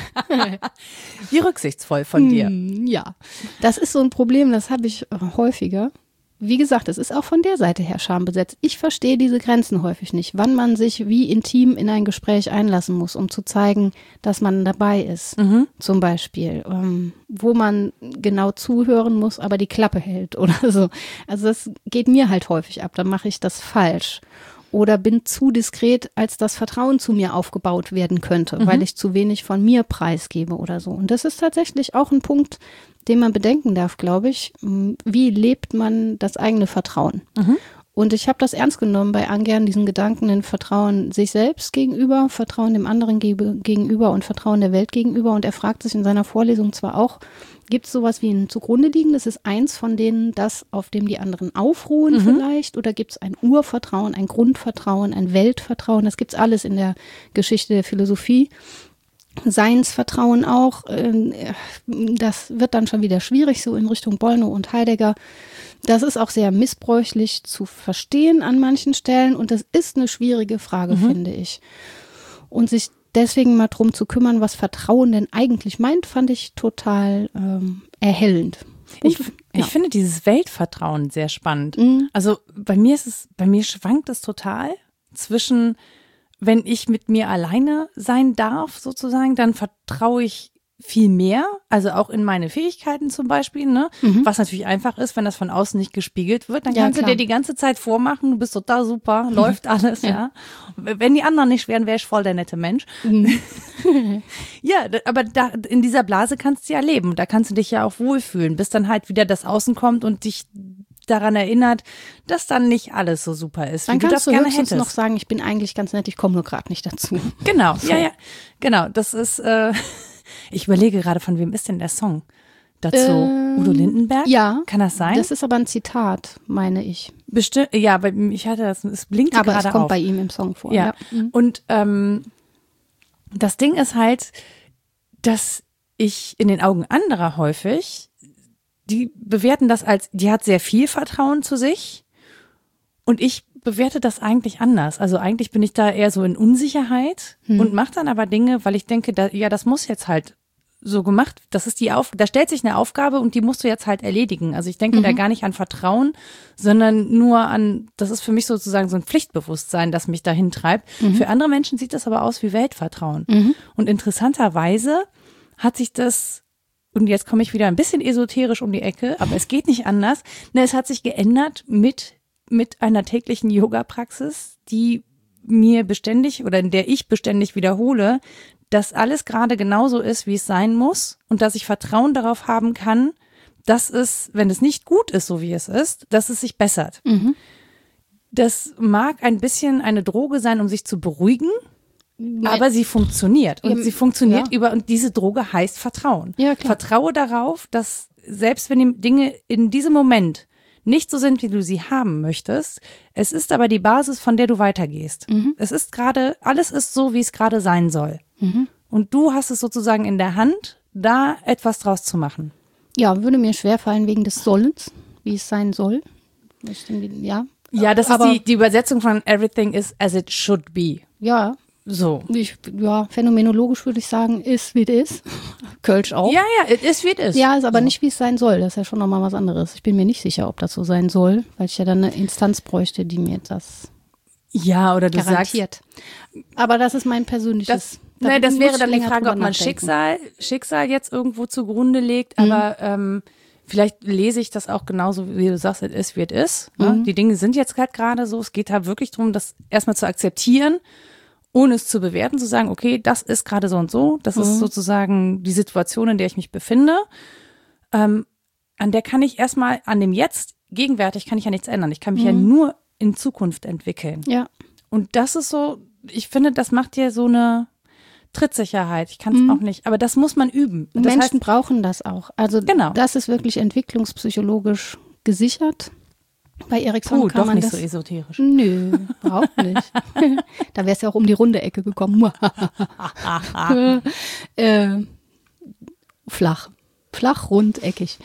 Wie rücksichtsvoll von dir. Ja, das ist so ein Problem, das habe ich häufiger. Wie gesagt, es ist auch von der Seite her schambesetzt. Ich verstehe diese Grenzen häufig nicht, wann man sich wie intim in ein Gespräch einlassen muss, um zu zeigen, dass man dabei ist. Zum Beispiel, wo man genau zuhören muss, aber die Klappe hält oder so. Also das geht mir halt häufig ab, dann mache ich das falsch. Oder bin zu diskret, als das Vertrauen zu mir aufgebaut werden könnte, weil ich zu wenig von mir preisgebe oder so. Und das ist tatsächlich auch ein Punkt, den man bedenken darf, glaube ich. Wie lebt man das eigene Vertrauen? Und ich habe das ernst genommen bei Angern, diesen Gedanken, in Vertrauen sich selbst gegenüber, Vertrauen dem anderen gegenüber und Vertrauen der Welt gegenüber. Und er fragt sich in seiner Vorlesung zwar auch, gibt es sowas wie ein zugrunde liegendes? Ist eins von denen das, auf dem die anderen aufruhen vielleicht? Oder gibt es ein Urvertrauen, ein Grundvertrauen, ein Weltvertrauen? Das gibt's alles in der Geschichte der Philosophie. Seinsvertrauen auch, das wird dann schon wieder schwierig, so in Richtung Bollnow und Heidegger. Das ist auch sehr missbräuchlich zu verstehen an manchen Stellen und das ist eine schwierige Frage, finde ich. Und sich deswegen mal drum zu kümmern, was Vertrauen denn eigentlich meint, fand ich total erhellend. Ich finde dieses Weltvertrauen sehr spannend. Also bei mir schwankt es total zwischen, wenn ich mit mir alleine sein darf, sozusagen, dann vertraue ich viel mehr, also auch in meine Fähigkeiten zum Beispiel, ne? Was natürlich einfach ist, wenn das von außen nicht gespiegelt wird, dann kannst du dir die ganze Zeit vormachen, du bist total super, läuft alles, ja. Wenn die anderen nicht wären, wäre ich voll der nette Mensch. Ja, aber da, in dieser Blase kannst du ja leben, da kannst du dich ja auch wohlfühlen, bis dann halt wieder das Außen kommt und dich daran erinnert, dass dann nicht alles so super ist, dann wie du das gerne hättest. Dann kannst du noch sagen, ich bin eigentlich ganz nett, ich komme nur gerade nicht dazu. Genau, ja, genau, das ist, ich überlege gerade, von wem ist denn der Song? dazu? Udo Lindenberg? Ja. Kann das sein? Das ist aber ein Zitat, meine ich. Bestimmt, ja, weil ich hatte das, es blinkte Aber gerade es kommt auf. bei ihm im Song vor. Ja. Und das Ding ist halt, dass ich in den Augen anderer häufig, die bewerten das als, die hat sehr viel Vertrauen zu sich und ich bewerte das eigentlich anders. Also eigentlich bin ich da eher so in Unsicherheit und mache dann aber Dinge, weil ich denke, das muss jetzt halt so gemacht, das ist da stellt sich eine Aufgabe und die musst du jetzt halt erledigen. Also ich denke da gar nicht an Vertrauen, sondern nur an, das ist für mich sozusagen so ein Pflichtbewusstsein, das mich dahin treibt. Für andere Menschen sieht das aber aus wie Weltvertrauen. Und interessanterweise hat sich das, und jetzt komme ich wieder ein bisschen esoterisch um die Ecke, aber es geht nicht anders, es hat sich geändert mit einer täglichen Yoga-Praxis, die mir beständig oder in der ich beständig wiederhole, dass alles gerade genauso ist, wie es sein muss und dass ich Vertrauen darauf haben kann, dass es, wenn es nicht gut ist, so wie es ist, dass es sich bessert. Das mag ein bisschen eine Droge sein, um sich zu beruhigen, aber sie funktioniert. Und sie funktioniert und diese Droge heißt Vertrauen. Ja, klar. Vertraue darauf, dass selbst wenn die Dinge in diesem Moment nicht so sind, wie du sie haben möchtest, es ist aber die Basis, von der du weitergehst. Es ist gerade, alles ist so, wie es gerade sein soll. Und du hast es sozusagen in der Hand, da etwas draus zu machen. Ja, würde mir schwerfallen wegen des Sollens, wie es sein soll. Ja, das ist die Übersetzung von Everything is as it should be. Ja. So. Phänomenologisch würde ich sagen, ist wie es ist. Kölsch auch. Ja, it is wie es ist. Ja, ist aber nicht, wie es sein soll. Das ist ja schon nochmal was anderes. Ich bin mir nicht sicher, ob das so sein soll, weil ich ja dann eine Instanz bräuchte, die mir das oder du garantiert. Aber das ist mein persönliches. Das wäre dann die Frage, ob man Schicksal jetzt irgendwo zugrunde legt, aber vielleicht lese ich das auch genauso, wie du sagst, es ist, wie es ist. Ne? Die Dinge sind jetzt halt gerade so. Es geht halt wirklich darum, das erstmal zu akzeptieren, ohne es zu bewerten, zu sagen, okay, das ist gerade so und so. Das ist sozusagen die Situation, in der ich mich befinde. An der kann ich erstmal, an dem Jetzt, gegenwärtig kann ich ja nichts ändern. Ich kann mich ja nur in Zukunft entwickeln. Ja. Und das ist so, ich finde, das macht dir so eine Trittsicherheit. Ich kann es auch nicht, aber das muss man üben. Das Menschen brauchen das auch. Also genau. Das ist wirklich entwicklungspsychologisch gesichert. Bei Erikson kann doch man nicht das so esoterisch. Nö, überhaupt nicht. Da wäre es ja auch um die runde Ecke gekommen. Flach, rundeckig.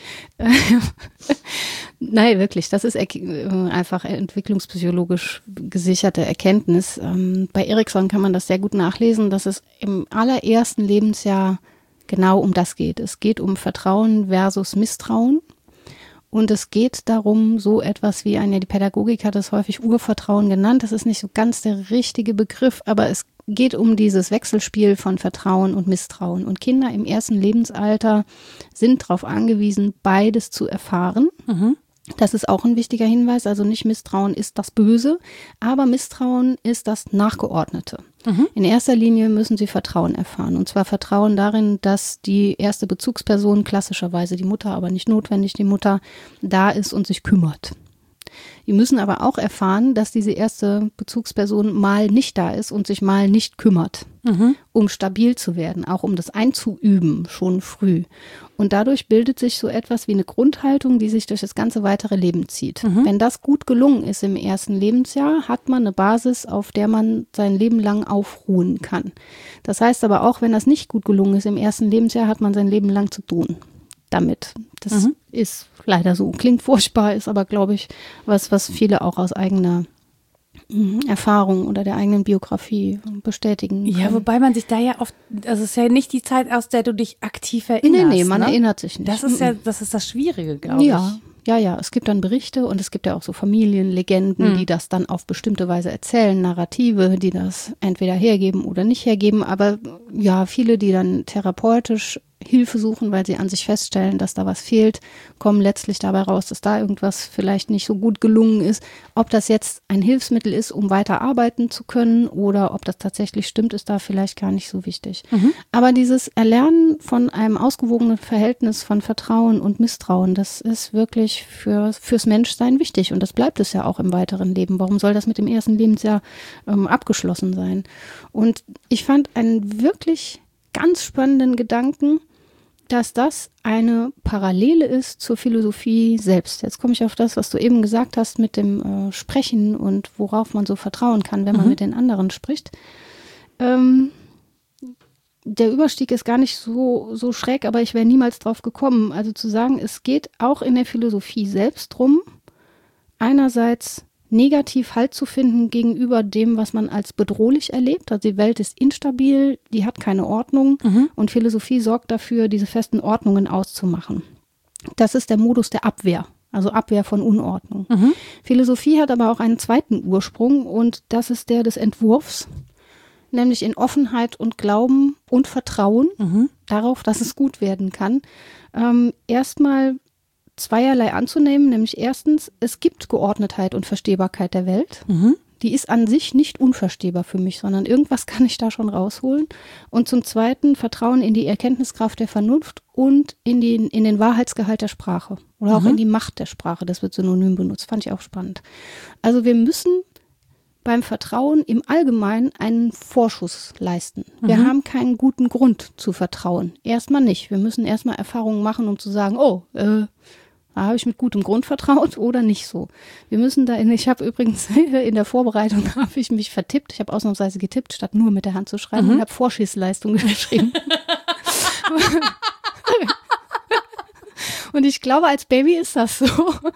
Nein, wirklich, das ist einfach entwicklungspsychologisch gesicherte Erkenntnis. Bei Erikson kann man das sehr gut nachlesen, dass es im allerersten Lebensjahr genau um das geht. Es geht um Vertrauen versus Misstrauen. Und es geht darum, so etwas wie die Pädagogik hat es häufig Urvertrauen genannt. Das ist nicht so ganz der richtige Begriff, aber es geht um dieses Wechselspiel von Vertrauen und Misstrauen. Und Kinder im ersten Lebensalter sind darauf angewiesen, beides zu erfahren. Das ist auch ein wichtiger Hinweis. Also nicht Misstrauen ist das Böse, aber Misstrauen ist das Nachgeordnete. In erster Linie müssen sie Vertrauen erfahren. Und zwar Vertrauen darin, dass die erste Bezugsperson, klassischerweise die Mutter, aber nicht notwendig die Mutter, da ist und sich kümmert. Die müssen aber auch erfahren, dass diese erste Bezugsperson mal nicht da ist und sich mal nicht kümmert, um stabil zu werden, auch um das einzuüben, schon früh. Und dadurch bildet sich so etwas wie eine Grundhaltung, die sich durch das ganze weitere Leben zieht. Wenn das gut gelungen ist im ersten Lebensjahr, hat man eine Basis, auf der man sein Leben lang aufruhen kann. Das heißt aber auch, wenn das nicht gut gelungen ist im ersten Lebensjahr, hat man sein Leben lang zu tun damit. Das ist leider so. Klingt furchtbar, ist aber, glaube ich, was viele auch aus eigener Erfahrung oder der eigenen Biografie bestätigen können. Ja, wobei man sich da ja oft, also es ist ja nicht die Zeit, aus der du dich aktiv erinnerst. Nee, man erinnert sich nicht. Das ist das Schwierige, glaube ich. Ja, es gibt dann Berichte und es gibt ja auch so Familienlegenden, die das dann auf bestimmte Weise erzählen, Narrative, die das entweder hergeben oder nicht hergeben, aber ja, viele, die dann therapeutisch Hilfe suchen, weil sie an sich feststellen, dass da was fehlt, kommen letztlich dabei raus, dass da irgendwas vielleicht nicht so gut gelungen ist. Ob das jetzt ein Hilfsmittel ist, um weiter arbeiten zu können oder ob das tatsächlich stimmt, ist da vielleicht gar nicht so wichtig. Aber dieses Erlernen von einem ausgewogenen Verhältnis von Vertrauen und Misstrauen, das ist wirklich fürs Menschsein wichtig und das bleibt es ja auch im weiteren Leben. Warum soll das mit dem ersten Lebensjahr abgeschlossen sein? Und ich fand einen wirklich ganz spannenden Gedanken, dass das eine Parallele ist zur Philosophie selbst. Jetzt komme ich auf das, was du eben gesagt hast mit dem Sprechen und worauf man so vertrauen kann, wenn man mit den anderen spricht. Der Überstieg ist gar nicht so schräg, aber ich wäre niemals drauf gekommen. Also zu sagen, es geht auch in der Philosophie selbst drum, einerseits negativ Halt zu finden gegenüber dem, was man als bedrohlich erlebt. Also die Welt ist instabil, die hat keine Ordnung und Philosophie sorgt dafür, diese festen Ordnungen auszumachen. Das ist der Modus der Abwehr, also Abwehr von Unordnung. Philosophie hat aber auch einen zweiten Ursprung und das ist der des Entwurfs, nämlich in Offenheit und Glauben und Vertrauen darauf, dass es gut werden kann. Erstmal zweierlei anzunehmen, nämlich erstens, es gibt Geordnetheit und Verstehbarkeit der Welt. Die ist an sich nicht unverstehbar für mich, sondern irgendwas kann ich da schon rausholen. Und zum Zweiten Vertrauen in die Erkenntniskraft der Vernunft und in den Wahrheitsgehalt der Sprache oder auch in die Macht der Sprache. Das wird synonym benutzt, fand ich auch spannend. Also wir müssen beim Vertrauen im Allgemeinen einen Vorschuss leisten. Wir haben keinen guten Grund zu vertrauen. Erstmal nicht. Wir müssen erstmal Erfahrungen machen, um zu sagen, da habe ich mit gutem Grund vertraut oder nicht so. Wir müssen ich habe übrigens in der Vorbereitung habe ich mich vertippt. Ich habe ausnahmsweise getippt, statt nur mit der Hand zu schreiben und habe Vorschießleistung geschrieben. Und ich glaube, als Baby ist das so.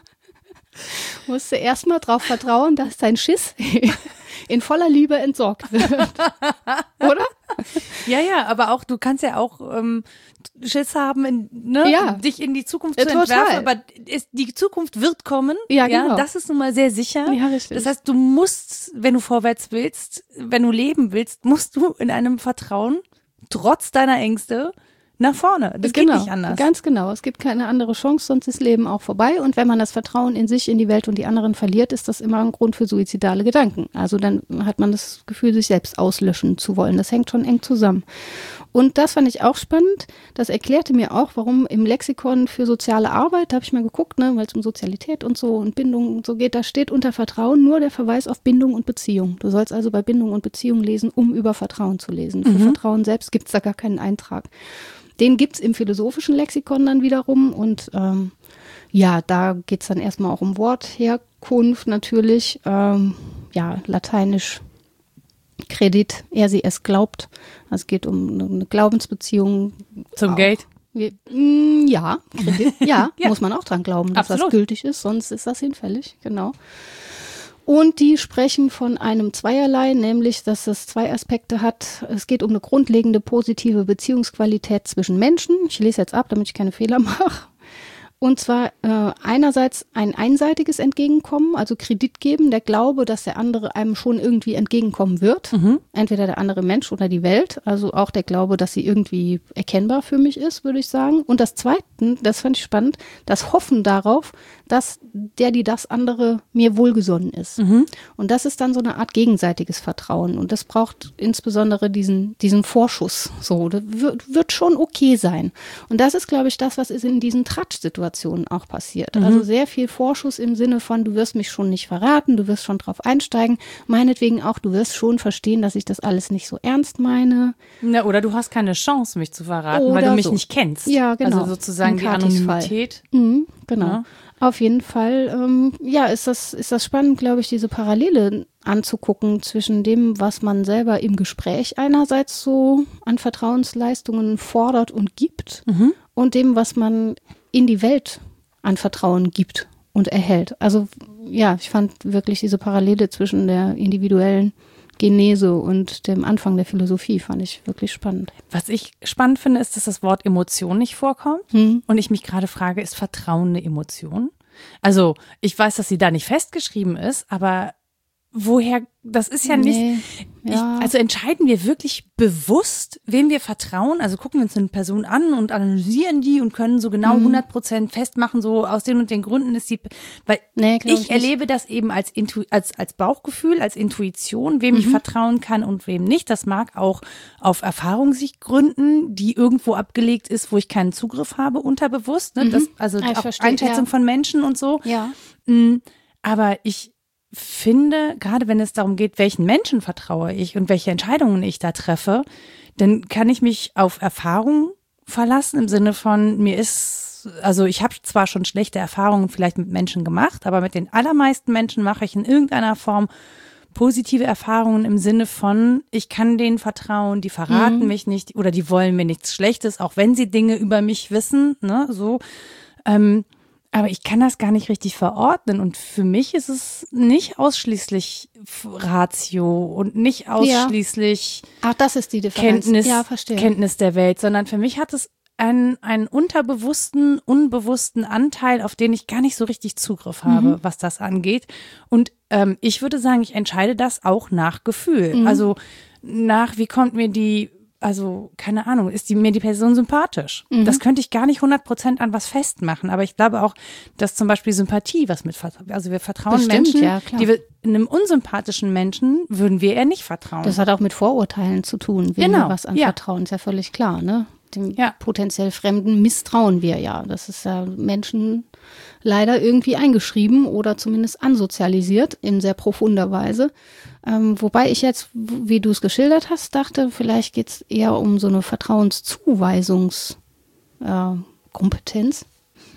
Musst du erstmal darauf vertrauen, dass dein Schiss in voller Liebe entsorgt wird. Oder? Ja, aber auch, du kannst ja auch Schiss haben, dich in die Zukunft zu entwerfen, aber die Zukunft wird kommen. Ja, genau. Das ist nun mal sehr sicher. Ja, richtig. Das heißt, du musst, wenn du vorwärts willst, wenn du leben willst, musst du in einem Vertrauen, trotz deiner Ängste, nach vorne. Das geht nicht anders. Ganz genau. Es gibt keine andere Chance, sonst ist Leben auch vorbei. Und wenn man das Vertrauen in sich, in die Welt und die anderen verliert, ist das immer ein Grund für suizidale Gedanken. Also dann hat man das Gefühl, sich selbst auslöschen zu wollen. Das hängt schon eng zusammen. Und das fand ich auch spannend. Das erklärte mir auch, warum im Lexikon für soziale Arbeit, da habe ich mal geguckt, weil es um Sozialität und so und Bindung und so geht, da steht unter Vertrauen nur der Verweis auf Bindung und Beziehung. Du sollst also bei Bindung und Beziehung lesen, um über Vertrauen zu lesen. Für Vertrauen selbst gibt es da gar keinen Eintrag. Den gibt's im philosophischen Lexikon dann wiederum und da geht's dann erstmal auch um Wortherkunft natürlich, lateinisch Kredit, er sie es glaubt. Also es geht um eine Glaubensbeziehung. Zum Geld? Ja, Kredit, ja, muss man auch dran glauben, dass das gültig ist, sonst ist das hinfällig, genau. Und die sprechen von einem Zweierlei, nämlich, dass es zwei Aspekte hat. Es geht um eine grundlegende positive Beziehungsqualität zwischen Menschen. Ich lese jetzt ab, damit ich keine Fehler mache. Und zwar einerseits ein einseitiges Entgegenkommen, also Kredit geben, der Glaube, dass der andere einem schon irgendwie entgegenkommen wird. Entweder der andere Mensch oder die Welt. Also auch der Glaube, dass sie irgendwie erkennbar für mich ist, würde ich sagen. Und das Zweite, das fand ich spannend, das Hoffen darauf, dass das andere mir wohlgesonnen ist. Und das ist dann so eine Art gegenseitiges Vertrauen. Und das braucht insbesondere diesen Vorschuss. So, das wird schon okay sein. Und das ist, glaube ich, das, was ist in diesen Tratsch-Situationen auch passiert. Also sehr viel Vorschuss im Sinne von, du wirst mich schon nicht verraten, du wirst schon drauf einsteigen. Meinetwegen auch, du wirst schon verstehen, dass ich das alles nicht so ernst meine. Na, oder du hast keine Chance, mich zu verraten, weil du mich nicht kennst. Ja, genau. Also sozusagen die Anonymität. Genau. Ja. Auf jeden Fall, ist das spannend, glaube ich, diese Parallele anzugucken zwischen dem, was man selber im Gespräch einerseits so an Vertrauensleistungen fordert und gibt und dem, was man in die Welt an Vertrauen gibt und erhält. Also ja, ich fand wirklich diese Parallele zwischen der individuellen Genese und dem Anfang der Philosophie fand ich wirklich spannend. Was ich spannend finde, ist, dass das Wort Emotion nicht vorkommt. Und ich mich gerade frage, ist Vertrauen eine Emotion? Also ich weiß, dass sie da nicht festgeschrieben ist, aber woher, das ist ja nicht, also entscheiden wir wirklich bewusst, wem wir vertrauen, also gucken wir uns eine Person an und analysieren die und können so genau 100% festmachen, so aus den und den Gründen ist die, weil ich erlebe das eben als Bauchgefühl, als Intuition, wem ich vertrauen kann und wem nicht. Das mag auch auf Erfahrung sich gründen, die irgendwo abgelegt ist, wo ich keinen Zugriff habe, unterbewusst, ne? Das, also auch Einschätzung von Menschen und so. Ja. Aber ich finde, gerade wenn es darum geht, welchen Menschen vertraue ich und welche Entscheidungen ich da treffe, dann kann ich mich auf Erfahrung verlassen im Sinne von, also ich habe zwar schon schlechte Erfahrungen vielleicht mit Menschen gemacht, aber mit den allermeisten Menschen mache ich in irgendeiner Form positive Erfahrungen im Sinne von, ich kann denen vertrauen, die verraten mich nicht oder die wollen mir nichts Schlechtes, auch wenn sie Dinge über mich wissen, ne, so. Aber ich kann das gar nicht richtig verordnen und für mich ist es nicht ausschließlich Ratio und nicht ausschließlich Ach, das ist die Differenz. Kenntnis der Welt, sondern für mich hat es einen unterbewussten, unbewussten Anteil, auf den ich gar nicht so richtig Zugriff habe, was das angeht. Und ich würde sagen, ich entscheide das auch nach Gefühl. Also wie kommt mir also keine Ahnung, ist mir die Person sympathisch? Das könnte ich gar nicht 100% an was festmachen, aber ich glaube auch, dass zum Beispiel Sympathie was mit also wir vertrauen Menschen, die wir einem unsympathischen Menschen würden wir eher nicht vertrauen. Das hat auch mit Vorurteilen zu tun, wenn wir was anvertrauen, ist ja völlig klar, ne? Dem potenziell Fremden misstrauen wir ja. Das ist ja Menschen leider irgendwie eingeschrieben oder zumindest ansozialisiert in sehr profunder Weise. Wobei ich jetzt, wie du es geschildert hast, dachte, vielleicht geht es eher um so eine Vertrauenszuweisungskompetenz.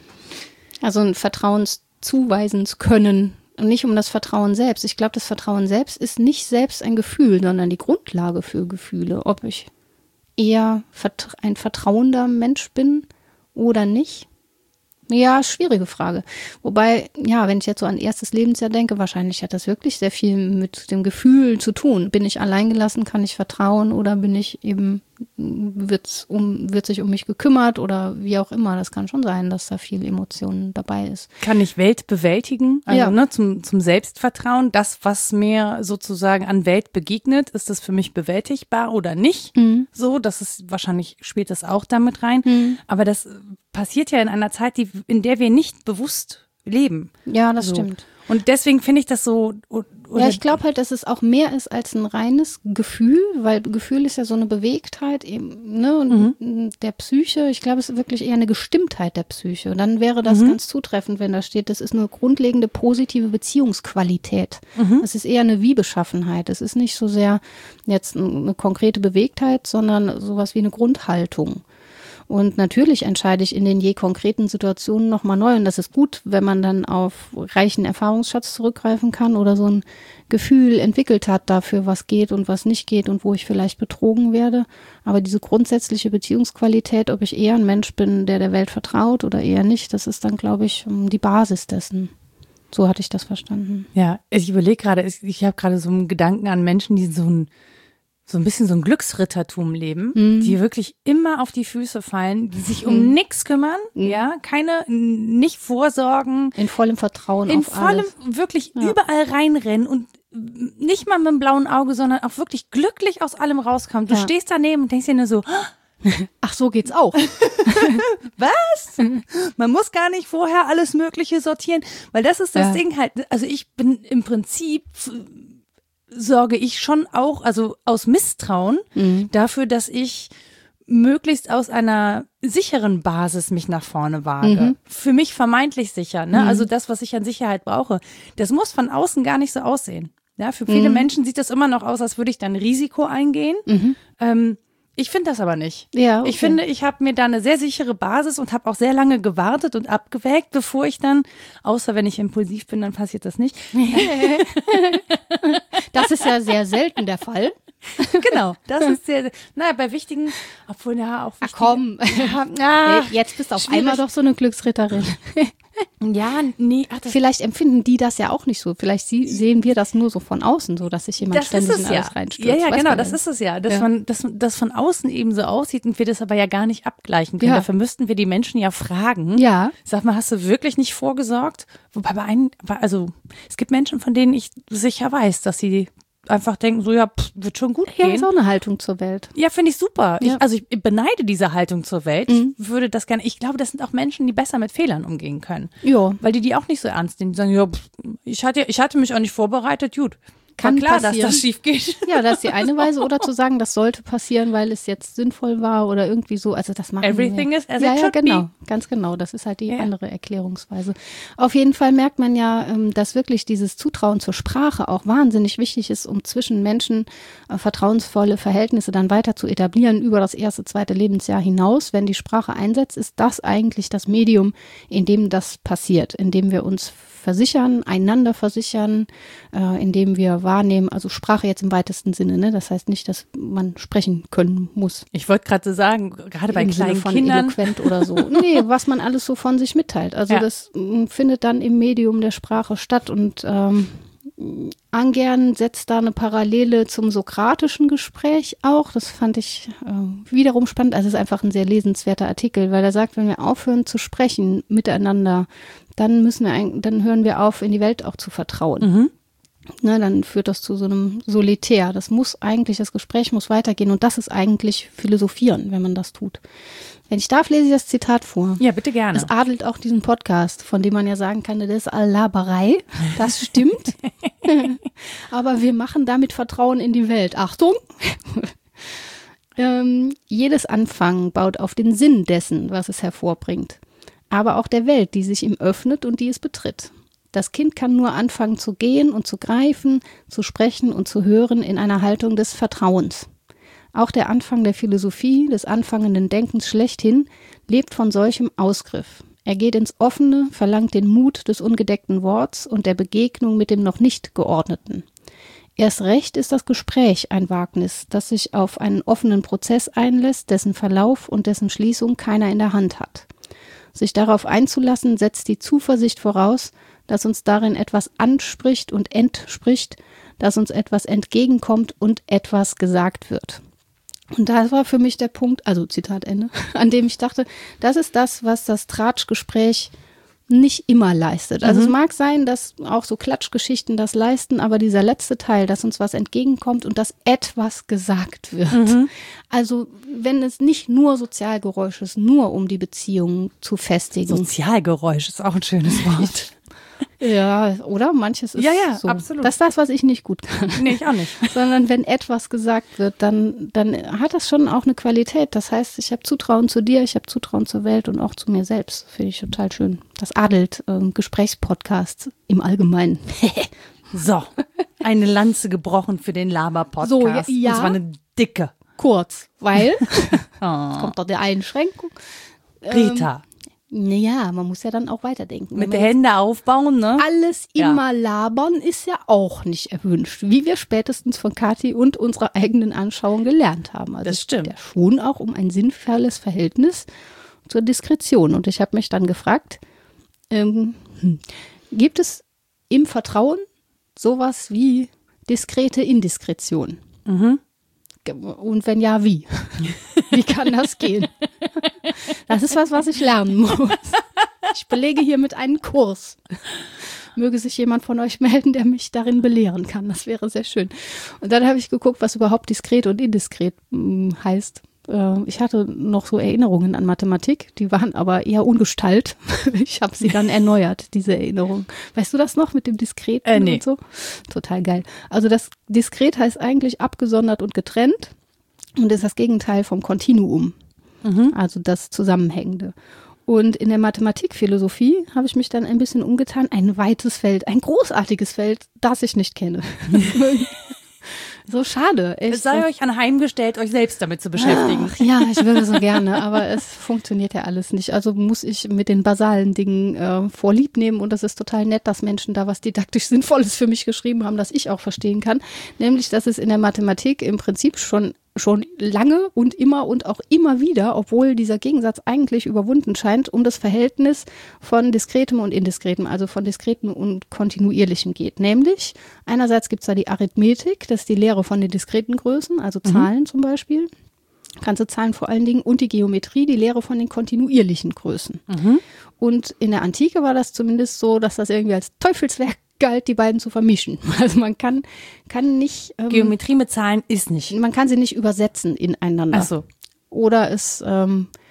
Also ein Vertrauenszuweisenskönnen und nicht um das Vertrauen selbst. Ich glaube, das Vertrauen selbst ist nicht selbst ein Gefühl, sondern die Grundlage für Gefühle. Ob ich eher ein vertrauender Mensch bin oder nicht? Ja, schwierige Frage. Wobei, ja, wenn ich jetzt so an erstes Lebensjahr denke, wahrscheinlich hat das wirklich sehr viel mit dem Gefühl zu tun. Bin ich alleingelassen, kann ich vertrauen oder bin ich eben, wird sich um mich gekümmert oder wie auch immer. Das kann schon sein, dass da viel Emotionen dabei ist. Kann ich Welt bewältigen? Also zum Selbstvertrauen, das, was mir sozusagen an Welt begegnet, ist das für mich bewältigbar oder nicht? So, das ist wahrscheinlich, spielt das auch damit rein. Aber das passiert ja in einer Zeit, in der wir nicht bewusst leben. Ja, das stimmt. Und deswegen finde ich das so. Ja, ich glaube halt, dass es auch mehr ist als ein reines Gefühl, weil Gefühl ist ja so eine Bewegtheit eben, ne, und der Psyche. Ich glaube, es ist wirklich eher eine Gestimmtheit der Psyche. Und dann wäre das ganz zutreffend, wenn da steht, das ist eine grundlegende positive Beziehungsqualität. Es ist eher eine Wie-Beschaffenheit. Es ist nicht so sehr jetzt eine konkrete Bewegtheit, sondern sowas wie eine Grundhaltung. Und natürlich entscheide ich in den je konkreten Situationen nochmal neu. Und das ist gut, wenn man dann auf reichen Erfahrungsschatz zurückgreifen kann oder so ein Gefühl entwickelt hat dafür, was geht und was nicht geht und wo ich vielleicht betrogen werde. Aber diese grundsätzliche Beziehungsqualität, ob ich eher ein Mensch bin, der Welt vertraut oder eher nicht, das ist dann, glaube ich, die Basis dessen. So hatte ich das verstanden. Ja, ich überlege gerade, ich habe gerade so einen Gedanken an Menschen, die so ein bisschen so ein Glücksrittertum leben, die wirklich immer auf die Füße fallen, die sich um nichts kümmern, nicht vorsorgen. In vollem Vertrauen auf alles. Wirklich überall reinrennen und nicht mal mit dem blauen Auge, sondern auch wirklich glücklich aus allem rauskommen. Du stehst daneben und denkst dir nur so, ach, so geht's auch. Was? Man muss gar nicht vorher alles Mögliche sortieren, weil das ist das Ding halt. Also ich bin im Prinzip sorge ich schon auch, also aus Misstrauen dafür, dass ich möglichst aus einer sicheren Basis mich nach vorne wage. Für mich vermeintlich sicher, ne? Also das, was ich an Sicherheit brauche, das muss von außen gar nicht so aussehen. Ja, für viele Menschen sieht das immer noch aus, als würde ich dann Risiko eingehen. Ich finde das aber nicht. Ja, okay. Ich finde, ich habe mir da eine sehr sichere Basis und habe auch sehr lange gewartet und abgewägt, bevor ich dann, außer wenn ich impulsiv bin, dann passiert das nicht. Das ist ja sehr selten der Fall. Genau, das ist sehr, bei wichtigen, obwohl auch wichtige. Ach komm, jetzt bist du auf einmal doch so eine Glücksritterin. Ja, nee. Vielleicht empfinden die das ja auch nicht so. Vielleicht sehen wir das nur so von außen, so dass sich jemand ständig in alles reinstürzt. Ja, genau, das ist es ja. Dass das von außen eben so aussieht und wir das aber ja gar nicht abgleichen können. Dafür müssten wir die Menschen ja fragen. Ja. Sag mal, hast du wirklich nicht vorgesorgt? Wobei es gibt Menschen, von denen ich sicher weiß, dass sie einfach denken, so wird schon gut gehen. Ja, ist auch eine Haltung zur Welt. Ja, finde ich super. Ja. Ich beneide diese Haltung zur Welt. Ich würde das gerne, ich glaube, das sind auch Menschen, die besser mit Fehlern umgehen können. Ja. Weil die auch nicht so ernst nehmen. Die sagen, ich hatte mich auch nicht vorbereitet, gut. kann klar, passieren. dass das schief geht. Ja, das ist die eine Weise. Oder zu sagen, das sollte passieren, weil es jetzt sinnvoll war oder irgendwie so. Also das machen Everything wir. is as ja, it ja, should genau. be. Ganz genau. Das ist halt die Ja. andere Erklärungsweise. Auf jeden Fall merkt man ja, dass wirklich dieses Zutrauen zur Sprache auch wahnsinnig wichtig ist, um zwischen Menschen vertrauensvolle Verhältnisse dann weiter zu etablieren über das erste, zweite Lebensjahr hinaus. Wenn die Sprache einsetzt, ist das eigentlich das Medium, in dem das passiert, in dem wir uns versichern, einander versichern, indem wir wahrnehmen, also Sprache jetzt im weitesten Sinne, ne? Das heißt nicht, dass man sprechen können muss. Ich wollte gerade sagen, gerade bei Im Sinne kleinen von Kindern. eloquent oder so. Nee, was man alles so von sich mitteilt. Also Ja. das findet dann im Medium der Sprache statt und Angern setzt da eine Parallele zum sokratischen Gespräch auch. Das fand ich wiederum spannend. Also es ist einfach ein sehr lesenswerter Artikel, weil er sagt, wenn wir aufhören zu sprechen miteinander, dann hören wir auf, in die Welt auch zu vertrauen. Mhm. Ne, dann führt das zu so einem Solitär. Das Gespräch muss weitergehen und das ist eigentlich Philosophieren, wenn man das tut. Wenn ich darf, lese ich das Zitat vor. Ja, bitte gerne. Das adelt auch diesen Podcast, von dem man ja sagen kann, das ist Laberei. Das stimmt. Aber wir machen damit Vertrauen in die Welt. Achtung! Jedes Anfangen baut auf den Sinn dessen, was es hervorbringt. Aber auch der Welt, die sich ihm öffnet und die es betritt. Das Kind kann nur anfangen zu gehen und zu greifen, zu sprechen und zu hören in einer Haltung des Vertrauens. Auch der Anfang der Philosophie, des anfangenden Denkens schlechthin, lebt von solchem Ausgriff. Er geht ins Offene, verlangt den Mut des ungedeckten Worts und der Begegnung mit dem noch nicht Geordneten. Erst recht ist das Gespräch ein Wagnis, das sich auf einen offenen Prozess einlässt, dessen Verlauf und dessen Schließung keiner in der Hand hat. Sich darauf einzulassen, setzt die Zuversicht voraus, dass uns darin etwas anspricht und entspricht, dass uns etwas entgegenkommt und etwas gesagt wird. Und da war für mich der Punkt, also Zitat Ende, an dem ich dachte, das ist das, was das Tratschgespräch nicht immer leistet. Also es mag sein, dass auch so Klatschgeschichten das leisten, aber dieser letzte Teil, dass uns was entgegenkommt und dass etwas gesagt wird. Also wenn es nicht nur Sozialgeräusch ist, nur um die Beziehungen zu festigen. Sozialgeräusch ist auch ein schönes Wort. Ja, oder? Manches ist Ja, so. absolut. Das ist das, was ich nicht gut kann. Nee, ich auch nicht. Sondern wenn etwas gesagt wird, dann hat das schon auch eine Qualität. Das heißt, ich habe Zutrauen zu dir, ich habe Zutrauen zur Welt und auch zu mir selbst. Finde ich total schön. Das adelt Gesprächspodcasts im Allgemeinen. So, eine Lanze gebrochen für den Laber-Podcast. So, ja. Und zwar eine dicke. Kurz, weil, Oh. kommt doch der Einschränkung. Rita, Naja, man muss ja dann auch weiterdenken. mit den Händen aufbauen, ne? Alles Ja. immer labern ist ja auch nicht erwünscht, wie wir spätestens von Kathi und unserer eigenen Anschauung gelernt haben. Also Das stimmt. Es geht ja schon auch um ein sinnvolles Verhältnis zur Diskretion. Und ich habe mich dann gefragt, gibt es im Vertrauen sowas wie diskrete Indiskretion? Und wenn ja, wie? Wie kann das gehen? Das ist was ich lernen muss. Ich belege hiermit einen Kurs. Möge sich jemand von euch melden, der mich darin belehren kann. Das wäre sehr schön. Und dann habe ich geguckt, was überhaupt diskret und indiskret heißt. Ich hatte noch so Erinnerungen an Mathematik, die waren aber eher ungestalt. Ich habe sie dann erneuert, diese Erinnerung. Weißt du das noch mit dem Diskreten Nee. und so? Total geil. Also das diskret heißt eigentlich abgesondert und getrennt und ist das Gegenteil vom Kontinuum, also das Zusammenhängende. Und in der Mathematikphilosophie habe ich mich dann ein bisschen umgetan. Ein weites Feld, ein großartiges Feld, das ich nicht kenne. So schade. Es sei euch anheimgestellt, euch selbst damit zu beschäftigen. Ach, ja, ich würde so gerne, aber es funktioniert ja alles nicht. Also muss ich mit den basalen Dingen Vorlieb nehmen und das ist total nett, dass Menschen da was didaktisch Sinnvolles für mich geschrieben haben, das ich auch verstehen kann. Nämlich, dass es in der Mathematik im Prinzip schon lange und auch immer wieder, obwohl dieser Gegensatz eigentlich überwunden scheint, um das Verhältnis von Diskretem und Indiskretem, also von Diskretem und Kontinuierlichem geht. Nämlich, einerseits gibt es da die Arithmetik, das ist die Lehre von den diskreten Größen, also Zahlen zum Beispiel, ganze Zahlen vor allen Dingen, und die Geometrie, die Lehre von den kontinuierlichen Größen. Und in der Antike war das zumindest so, dass das irgendwie als Teufelswerk galt, die beiden zu vermischen. Also man kann nicht Geometrie mit Zahlen ist nicht. man kann sie nicht übersetzen ineinander. Ach so. Oder es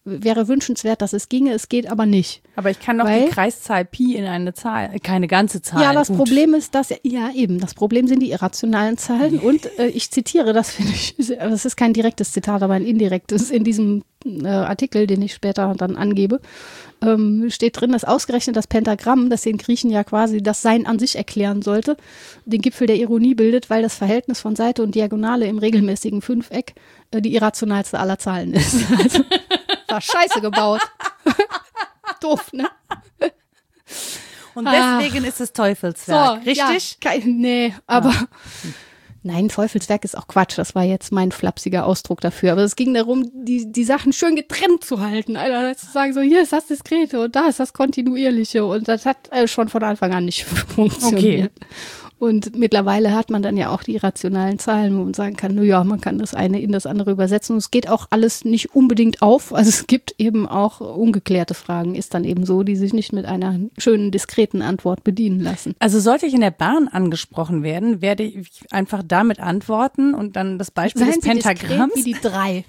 wäre wünschenswert, dass es ginge, es geht aber nicht. Aber ich kann doch die Kreiszahl Pi in eine Zahl, keine ganze Zahl. Ja, das Problem ist, das Problem sind die irrationalen Zahlen und ich zitiere, das finde ich, das ist kein direktes Zitat, aber ein indirektes in diesem Artikel, den ich später dann angebe, steht drin, dass ausgerechnet das Pentagramm, das den Griechen ja quasi das Sein an sich erklären sollte, den Gipfel der Ironie bildet, weil das Verhältnis von Seite und Diagonale im regelmäßigen Fünfeck die irrationalste aller Zahlen ist. Also, war scheiße gebaut. Doof, ne? Und deswegen ist es Teufelswerk, so, richtig? Ja, nee, aber nein, Teufelswerk ist auch Quatsch. Das war jetzt mein flapsiger Ausdruck dafür. Aber es ging darum, die Sachen schön getrennt zu halten. Also zu sagen, so hier ist das Diskrete und da ist das Kontinuierliche. Und das hat schon von Anfang an nicht funktioniert. Okay. Und mittlerweile hat man dann ja auch die irrationalen Zahlen, wo man sagen kann, naja, man kann das eine in das andere übersetzen. Und es geht auch alles nicht unbedingt auf. Also es gibt eben auch ungeklärte Fragen, ist dann eben so, die sich nicht mit einer schönen, diskreten Antwort bedienen lassen. Also sollte ich in der Bahn angesprochen werden, werde ich einfach damit antworten und dann das Beispiel des Pentagramms. Wie die 3.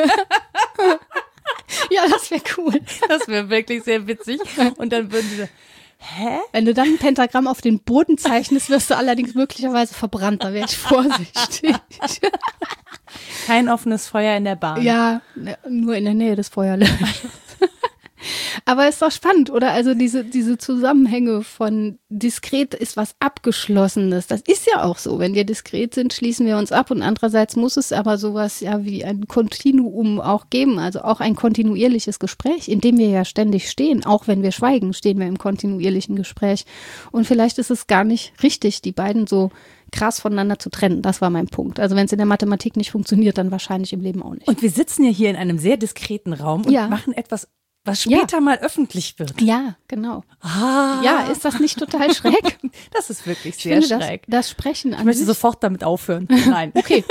Ja, das wäre cool. Das wäre wirklich sehr witzig. Und dann würden sie hä? Wenn du dann ein Pentagramm auf den Boden zeichnest, wirst du allerdings möglicherweise verbrannt. Da wäre ich vorsichtig. Kein offenes Feuer in der Bahn. Ja, nur in der Nähe des Feuerlöschers. Aber ist doch spannend, oder? Also diese Zusammenhänge von diskret ist was Abgeschlossenes. Das ist ja auch so. Wenn wir diskret sind, schließen wir uns ab. Und andererseits muss es aber sowas ja wie ein Kontinuum auch geben. Also auch ein kontinuierliches Gespräch, in dem wir ja ständig stehen. Auch wenn wir schweigen, stehen wir im kontinuierlichen Gespräch. Und vielleicht ist es gar nicht richtig, die beiden so krass voneinander zu trennen. Das war mein Punkt. Also wenn es in der Mathematik nicht funktioniert, dann wahrscheinlich im Leben auch nicht. Und wir sitzen ja hier in einem sehr diskreten Raum und machen etwas, was später mal öffentlich wird. Ja, genau. Ja, ist das nicht total schräg? Das ist wirklich sehr schräg. Das Sprechen an Ich möchte sofort damit aufhören. Nein. Okay.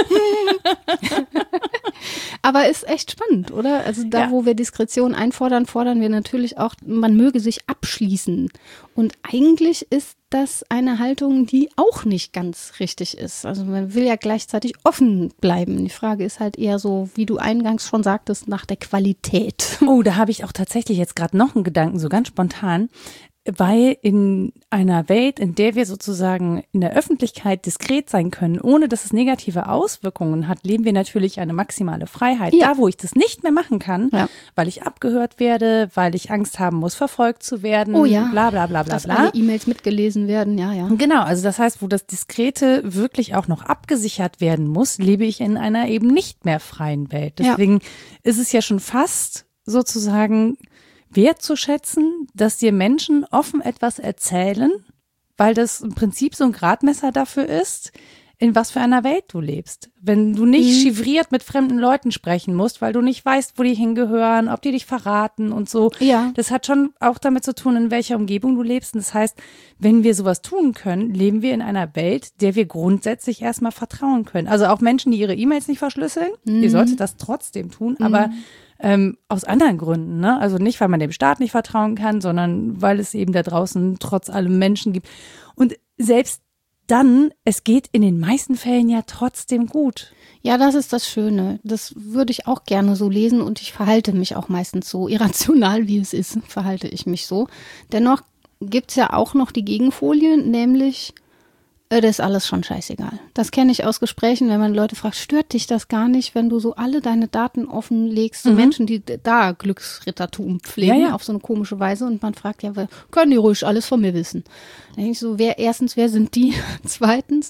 Aber ist echt spannend, oder? Also da, wo wir Diskretion einfordern, fordern wir natürlich auch, man möge sich abschließen. Und eigentlich ist das eine Haltung, die auch nicht ganz richtig ist. Also man will ja gleichzeitig offen bleiben. Die Frage ist halt eher so, wie du eingangs schon sagtest, nach der Qualität. Oh, da habe ich auch tatsächlich jetzt gerade noch einen Gedanken, so ganz spontan. Weil in einer Welt, in der wir sozusagen in der Öffentlichkeit diskret sein können, ohne dass es negative Auswirkungen hat, leben wir natürlich eine maximale Freiheit. Ja. Da, wo ich das nicht mehr machen kann, weil ich abgehört werde, weil ich Angst haben muss, verfolgt zu werden, bla bla bla bla bla. Dass alle E-Mails mitgelesen werden, ja. Genau, also das heißt, wo das Diskrete wirklich auch noch abgesichert werden muss, lebe ich in einer eben nicht mehr freien Welt. Deswegen ist es ja schon fast sozusagen wertzuschätzen, dass dir Menschen offen etwas erzählen, weil das im Prinzip so ein Gradmesser dafür ist, in was für einer Welt du lebst. Wenn du nicht chiffriert mit fremden Leuten sprechen musst, weil du nicht weißt, wo die hingehören, ob die dich verraten und so. Ja. Das hat schon auch damit zu tun, in welcher Umgebung du lebst. Und das heißt, wenn wir sowas tun können, leben wir in einer Welt, der wir grundsätzlich erstmal vertrauen können. Also auch Menschen, die ihre E-Mails nicht verschlüsseln, ihr solltet das trotzdem tun, aber aus anderen Gründen, ne? Also nicht, weil man dem Staat nicht vertrauen kann, sondern weil es eben da draußen trotz allem Menschen gibt. Und selbst dann, es geht in den meisten Fällen ja trotzdem gut. Ja, das ist das Schöne. Das würde ich auch gerne so lesen und ich verhalte mich auch meistens so irrational, wie es ist, verhalte ich mich so. Dennoch gibt's ja auch noch die Gegenfolie, nämlich das ist alles schon scheißegal. Das kenne ich aus Gesprächen, wenn man Leute fragt, stört dich das gar nicht, wenn du so alle deine Daten offenlegst, so Menschen, die da Glücksrittertum pflegen, auf so eine komische Weise und man fragt, ja, können die ruhig alles von mir wissen? Dann denke ich so, wer sind die? Zweitens,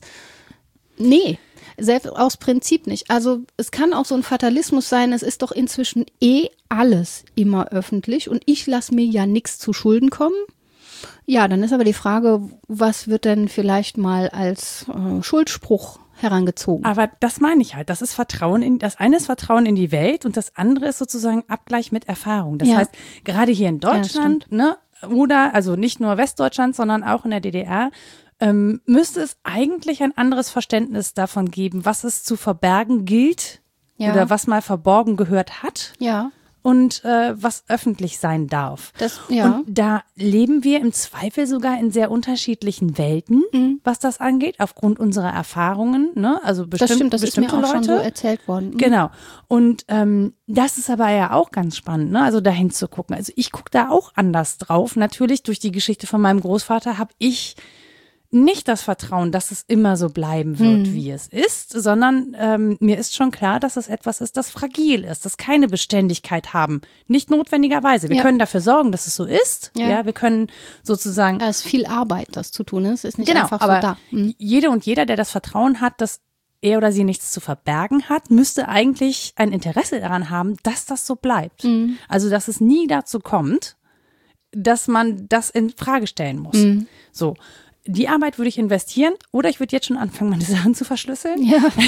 nee, selbst aus Prinzip nicht. Also es kann auch so ein Fatalismus sein, es ist doch inzwischen alles immer öffentlich und ich lasse mir ja nichts zu Schulden kommen. Ja, dann ist aber die Frage, was wird denn vielleicht mal als Schuldspruch herangezogen? Aber das meine ich halt. Das ist das eine ist Vertrauen in die Welt und das andere ist sozusagen Abgleich mit Erfahrung. Das heißt, gerade hier in Deutschland, ne, oder also nicht nur Westdeutschland, sondern auch in der DDR, müsste es eigentlich ein anderes Verständnis davon geben, was es zu verbergen gilt oder was mal verborgen gehört hat. Ja. und was öffentlich sein darf. Und da leben wir im Zweifel sogar in sehr unterschiedlichen Welten, was das angeht, aufgrund unserer Erfahrungen. Ne? Also das stimmt, das ist mir auch schon so erzählt worden. Genau. Und das ist aber ja auch ganz spannend, ne? Also dahin zu gucken. Also ich gucke da auch anders drauf. Natürlich, durch die Geschichte von meinem Großvater habe ich nicht das Vertrauen, dass es immer so bleiben wird, wie es ist, sondern mir ist schon klar, dass es etwas ist, das fragil ist, das keine Beständigkeit haben. Nicht notwendigerweise. Wir können dafür sorgen, dass es so ist. Ja, wir können sozusagen. Es ist viel Arbeit, das zu tun ist. Ist nicht genau, einfach so aber da. Jede und jeder, der das Vertrauen hat, dass er oder sie nichts zu verbergen hat, müsste eigentlich ein Interesse daran haben, dass das so bleibt. Also, dass es nie dazu kommt, dass man das in Frage stellen muss. So. Die Arbeit würde ich investieren oder ich würde jetzt schon anfangen, meine Sachen zu verschlüsseln.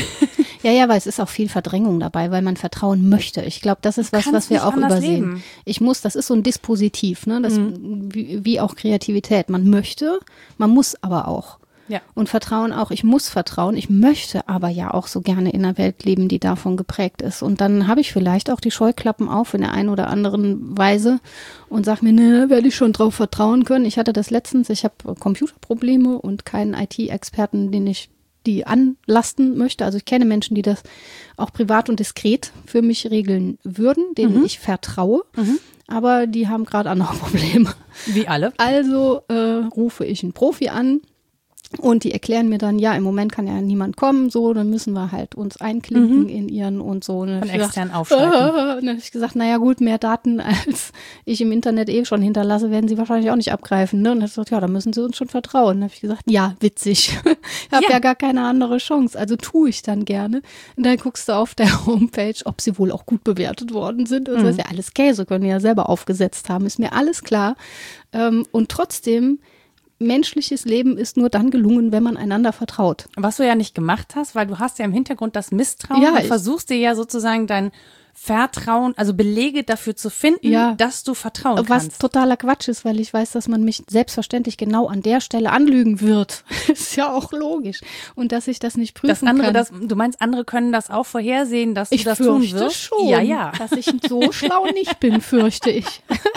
Ja, weil es ist auch viel Verdrängung dabei, weil man vertrauen möchte. Ich glaube, das ist was wir auch übersehen. Das ist so ein Dispositiv, ne? Das, wie auch Kreativität. Man möchte, man muss aber auch. Ja. Und Vertrauen auch. Ich muss vertrauen. Ich möchte aber ja auch so gerne in einer Welt leben, die davon geprägt ist. Und dann habe ich vielleicht auch die Scheuklappen auf in der einen oder anderen Weise und sage mir, ne, werde ich schon drauf vertrauen können. Ich hatte das letztens, ich habe Computerprobleme und keinen IT-Experten, den ich die anlasten möchte. Also ich kenne Menschen, die das auch privat und diskret für mich regeln würden, denen ich vertraue. Aber die haben gerade andere Probleme. Wie alle. Also rufe ich einen Profi an. Und die erklären mir dann, ja, im Moment kann ja niemand kommen, so, dann müssen wir halt uns einklinken in ihren und so. Und von extern aufschalten. Und dann habe ich gesagt, naja gut, mehr Daten als ich im Internet schon hinterlasse, werden sie wahrscheinlich auch nicht abgreifen. Ne? Und dann habe ich gesagt, ja, da müssen sie uns schon vertrauen. Dann habe ich gesagt, ja, witzig. Ich habe ja gar keine andere Chance, also tue ich dann gerne. Und dann guckst du auf der Homepage, ob sie wohl auch gut bewertet worden sind. Und das ist ja alles Käse, können die ja selber aufgesetzt haben, ist mir alles klar. Und trotzdem, menschliches Leben ist nur dann gelungen, wenn man einander vertraut. Was du ja nicht gemacht hast, weil du hast ja im Hintergrund das Misstrauen und versuchst dir ja sozusagen dein Vertrauen, also Belege dafür zu finden, dass du vertrauen kannst. Was totaler Quatsch ist, weil ich weiß, dass man mich selbstverständlich genau an der Stelle anlügen wird. Ist ja auch logisch. Und dass ich das nicht prüfen kann. Du meinst, andere können das auch vorhersehen, dass du das tun wirst? Ich fürchte schon, dass ich so schlau nicht bin, fürchte ich.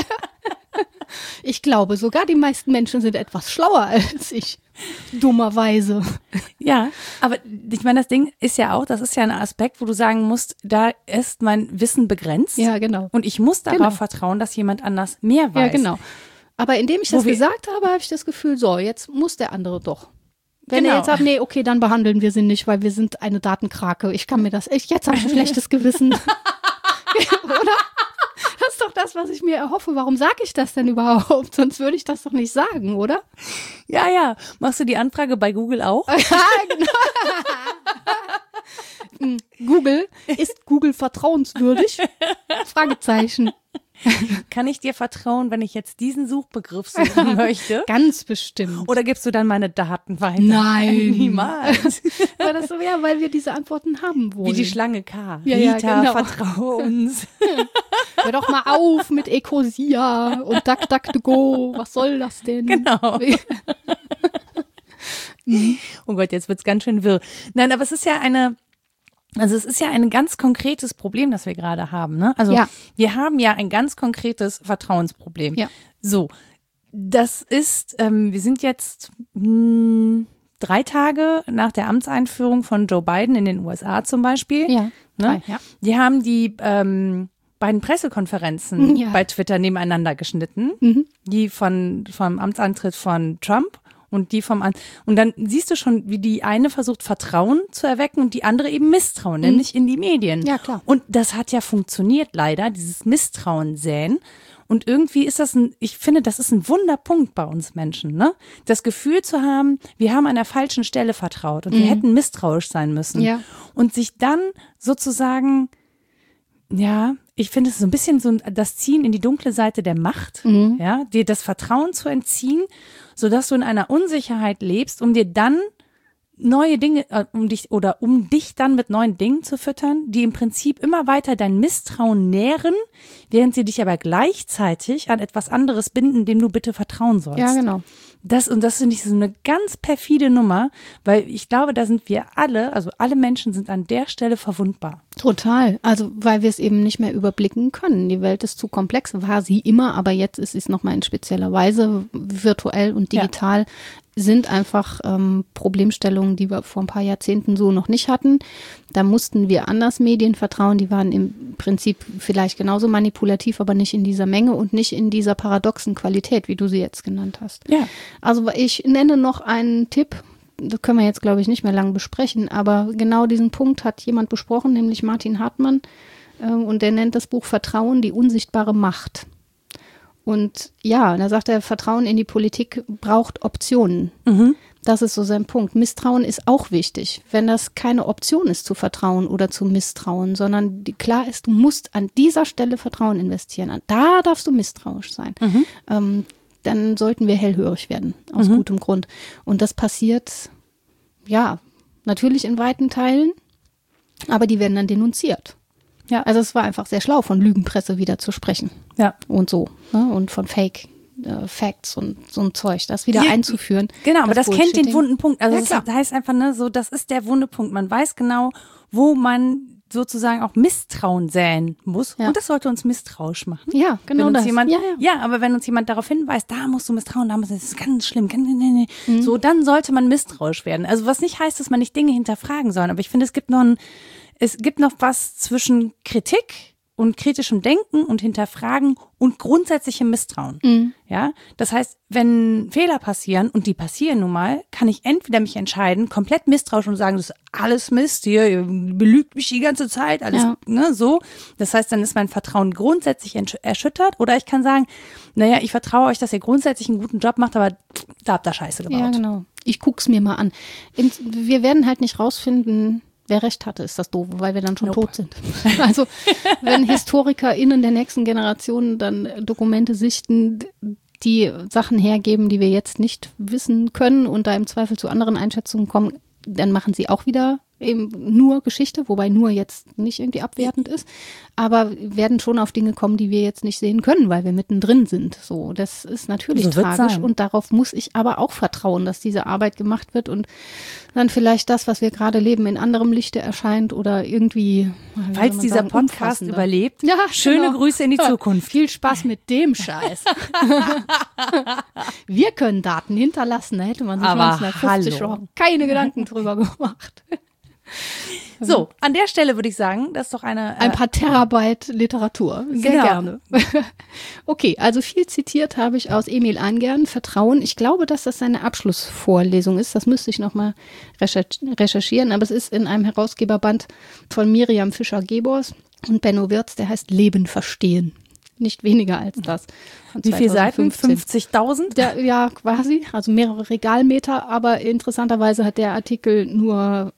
Ich glaube, sogar die meisten Menschen sind etwas schlauer als ich, dummerweise. Ja, aber ich meine, das Ding ist ja auch, das ist ja ein Aspekt, wo du sagen musst, da ist mein Wissen begrenzt. Ja, genau. Und ich muss darauf vertrauen, dass jemand anders mehr weiß. Ja, genau. Aber indem ich das gesagt habe, habe ich das Gefühl, so, jetzt muss der andere doch. Wenn er jetzt sagt, nee, okay, dann behandeln wir sie nicht, weil wir sind eine Datenkrake. Ich kann mir das echt, jetzt habe ich ein schlechtes Gewissen. Oder? Das ist doch das, was ich mir erhoffe. Warum sage ich das denn überhaupt? Sonst würde ich das doch nicht sagen, oder? Ja. Machst du die Anfrage bei Google auch? Ja, genau. Google, ist Google vertrauenswürdig? Fragezeichen. Kann ich dir vertrauen, wenn ich jetzt diesen Suchbegriff suchen möchte? Ganz bestimmt. Oder gibst du dann meine Daten weiter? Nein. Niemals. Weil das so wäre, weil wir diese Antworten haben wollen. Wie die Schlange K. Ja, Rita, genau. vertrau uns. Hör doch mal auf mit Ecosia und DuckDuckGo. Was soll das denn? Genau. Oh Gott, jetzt wird's ganz schön wirr. Nein, aber es ist ja ein ganz konkretes Problem, das wir gerade haben. Ne? Also wir haben ja ein ganz konkretes Vertrauensproblem. Ja. So, das ist, wir sind jetzt 3 Tage nach der Amtseinführung von Joe Biden in den USA zum Beispiel. Ja. Ne? Die haben die beiden Pressekonferenzen bei Twitter nebeneinander geschnitten. Die vom Amtsantritt von Trump. Und dann siehst du schon, wie die eine versucht, Vertrauen zu erwecken und die andere eben Misstrauen, nämlich in die Medien. Ja, klar. Und das hat ja funktioniert leider, dieses Misstrauen säen. Und irgendwie ist ich finde, das ist ein Wunderpunkt bei uns Menschen, ne? Das Gefühl zu haben, wir haben an der falschen Stelle vertraut und wir hätten misstrauisch sein müssen. Ja. Und sich dann sozusagen, ich finde es so ein bisschen so das Ziehen in die dunkle Seite der Macht, dir das Vertrauen zu entziehen, sodass du in einer Unsicherheit lebst, um dir dann neue Dinge, um dich dann mit neuen Dingen zu füttern, die im Prinzip immer weiter dein Misstrauen nähren, während sie dich aber gleichzeitig an etwas anderes binden, dem du bitte vertrauen sollst. Ja, genau. Das finde ich so eine ganz perfide Nummer, weil ich glaube, da sind wir alle, also alle Menschen sind an der Stelle verwundbar. Total. Also, weil wir es eben nicht mehr überblicken können. Die Welt ist zu komplex, war sie immer, aber jetzt ist es nochmal in spezieller Weise virtuell und digital. Sind einfach Problemstellungen, die wir vor ein paar Jahrzehnten so noch nicht hatten. Da mussten wir anders Medien vertrauen. Die waren im Prinzip vielleicht genauso manipulativ, aber nicht in dieser Menge und nicht in dieser paradoxen Qualität, wie du sie jetzt genannt hast. Ja. Also ich nenne noch einen Tipp. Das können wir jetzt, glaube ich, nicht mehr lang besprechen, aber genau diesen Punkt hat jemand besprochen, nämlich Martin Hartmann. Und der nennt das Buch Vertrauen, die unsichtbare Macht. Und ja, da sagt er, Vertrauen in die Politik braucht Optionen. Das ist so sein Punkt. Misstrauen ist auch wichtig. Wenn das keine Option ist, zu vertrauen oder zu misstrauen, sondern klar ist, du musst an dieser Stelle Vertrauen investieren. Da darfst du misstrauisch sein. Dann sollten wir hellhörig werden, aus gutem Grund. Und das passiert, ja, natürlich in weiten Teilen, aber die werden dann denunziert. Ja, also es war einfach sehr schlau, von Lügenpresse wieder zu sprechen. Ja. Und so. Ne? Und von Fake Facts und so ein Zeug, das wieder einzuführen. Genau, aber das kennt den wunden Punkt. Also Ja, das heißt einfach, ne, so, das ist der wunde Punkt. Man weiß genau, wo man sozusagen auch Misstrauen säen muss. Ja. Und das sollte uns misstrauisch machen. Ja, genau wenn uns das. Jemand, Ja. aber wenn uns jemand darauf hinweist, da musst du misstrauen, das ist ganz schlimm, so, dann sollte man misstrauisch werden. Also was nicht heißt, dass man nicht Dinge hinterfragen soll, aber ich finde, es gibt noch was zwischen Kritik und kritischem Denken und Hinterfragen und grundsätzlichem Misstrauen. Ja, das heißt, wenn Fehler passieren, und die passieren nun mal, kann ich entweder mich entscheiden, komplett misstrauisch und sagen, das ist alles Mist hier, ihr belügt mich die ganze Zeit, alles, ne, so. Das heißt, dann ist mein Vertrauen grundsätzlich erschüttert, oder ich kann sagen, naja, ich vertraue euch, dass ihr grundsätzlich einen guten Job macht, aber da habt ihr Scheiße gebaut. Ja, genau. Ich guck's mir mal an. Wir werden halt nicht rausfinden, wer recht hatte, ist das doof, weil wir dann schon tot sind. Also wenn HistorikerInnen der nächsten Generation dann Dokumente sichten, die Sachen hergeben, die wir jetzt nicht wissen können und da im Zweifel zu anderen Einschätzungen kommen, dann machen sie auch wieder eben nur Geschichte, wobei nur jetzt nicht irgendwie abwertend ist, aber werden schon auf Dinge kommen, die wir jetzt nicht sehen können, weil wir mittendrin sind. So, das ist natürlich So wird's tragisch sein. und darauf muss ich aber auch vertrauen, dass diese Arbeit gemacht wird und dann vielleicht das, was wir gerade leben, in anderem Lichte erscheint oder irgendwie, wie soll Falls man dieser sagen, Podcast umfassender. überlebt, Ja, schöne genau. Grüße in die Zukunft. Viel Spaß mit dem Scheiß. Wir können Daten hinterlassen, da hätte man sich Aber 1950 hallo. schon keine Gedanken drüber gemacht. So, an der Stelle würde ich sagen, das ist doch ein paar Terabyte Literatur. Sehr Genau. gerne. Okay, also viel zitiert habe ich aus Emil Angern, Vertrauen. Ich glaube, dass das seine Abschlussvorlesung ist. Das müsste ich nochmal recherchieren. Aber es ist in einem Herausgeberband von Miriam Fischer-Gebors und Benno Wirz, der heißt Leben verstehen. Nicht weniger als das. Von Wie viele Seiten? 2015. 50.000? Ja, quasi, also mehrere Regalmeter, aber interessanterweise hat der Artikel nur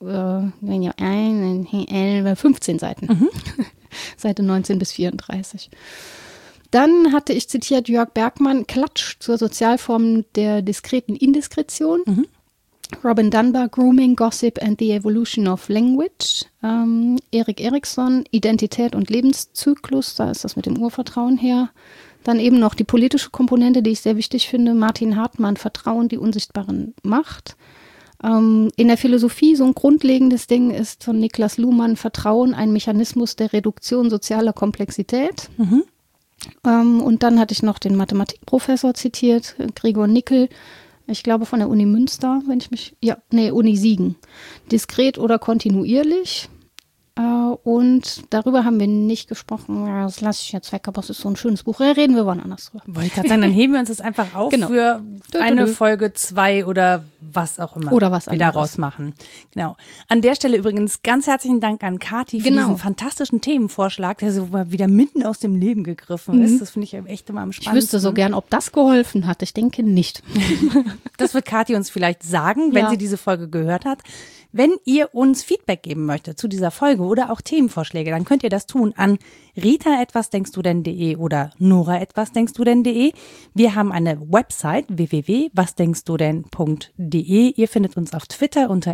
15 Seiten. Seite 19 bis 34. Dann hatte ich zitiert Jörg Bergmann, Klatsch zur Sozialform der diskreten Indiskretion. Robin Dunbar, Grooming, Gossip and the Evolution of Language. Erik Erikson, Identität und Lebenszyklus, da ist das mit dem Urvertrauen her. Dann eben noch die politische Komponente, die ich sehr wichtig finde. Martin Hartmann, Vertrauen, die unsichtbaren Macht. In der Philosophie so ein grundlegendes Ding ist von Niklas Luhmann, Vertrauen, ein Mechanismus der Reduktion sozialer Komplexität. Und dann hatte ich noch den Mathematikprofessor zitiert, Gregor Nickel, ich glaube von der Uni Münster, Uni Siegen. Diskret oder kontinuierlich. Und darüber haben wir nicht gesprochen. Ja, das lasse ich jetzt weg, aber es ist so ein schönes Buch. Da reden wir wann anders drüber. Wollte ich gerade sagen, dann heben wir uns das einfach auf Genau. für eine Folge 2 oder was auch immer. Oder was wir da anderes. rausmachen. Genau. An der Stelle übrigens ganz herzlichen Dank an Kathi für diesen fantastischen Themenvorschlag, der so mal wieder mitten aus dem Leben gegriffen ist. Das finde ich echt immer am Ich spannendsten. wüsste so gern, ob das geholfen hat. Ich denke nicht. Das wird Kathi uns vielleicht sagen, wenn Ja. sie diese Folge gehört hat. Wenn ihr uns Feedback geben möchtet zu dieser Folge oder auch Themenvorschläge, dann könnt ihr das tun an rita@wasdenkstudenn.de oder nora@wasdenkstudenn.de. Wir haben eine Website www.wasdenkstudenn.de. Ihr findet uns auf Twitter unter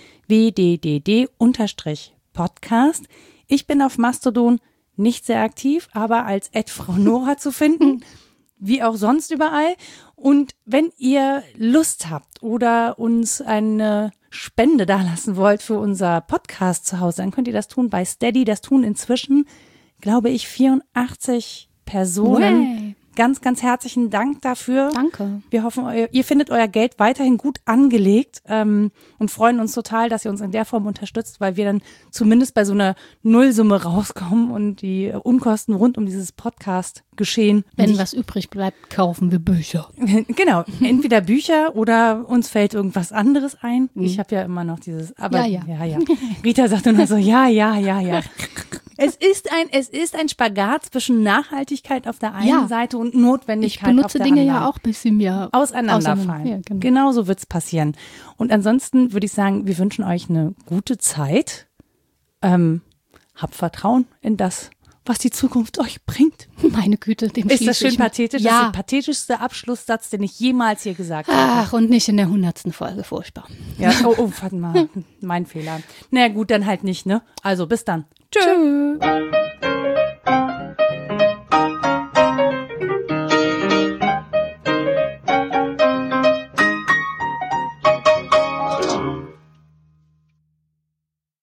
@wddd_podcast. Ich bin auf Mastodon nicht sehr aktiv, aber als @Frau Nora zu finden. wie auch sonst überall. Und wenn ihr Lust habt oder uns eine Spende dalassen wollt für unser Podcast zu Hause, dann könnt ihr das tun bei Steady. Das tun inzwischen, glaube ich, 84 Personen. Way. Ganz, ganz herzlichen Dank dafür. Danke. Wir hoffen, ihr findet euer Geld weiterhin gut angelegt und freuen uns total, dass ihr uns in der Form unterstützt, weil wir dann zumindest bei so einer Nullsumme rauskommen und die Unkosten rund um dieses Podcast-Geschehen. Wenn was übrig bleibt, kaufen wir Bücher. Genau, entweder Bücher oder uns fällt irgendwas anderes ein. Ich habe ja immer noch dieses, aber ja. Rita sagt nur so, ja. Es ist ein Spagat zwischen Nachhaltigkeit auf der einen Seite und Notwendigkeit Ich auf der benutze Dinge anderen. ja auch, bis sie mir Auseinanderfallen. Ja, genau. Genau so wird's passieren. Und ansonsten würde ich sagen, wir wünschen euch eine gute Zeit. Habt Vertrauen in das, was die Zukunft euch bringt. Meine Güte, dem Ist das schließe schön ich pathetisch? Ja. Das ist der pathetischste Abschlusssatz, den ich jemals hier gesagt habe. Ach, und nicht in der 100. Folge, furchtbar. Ja, oh, warte mal, mein Fehler. Na gut, dann halt nicht, ne? Also bis dann. Tschö. Tschüss.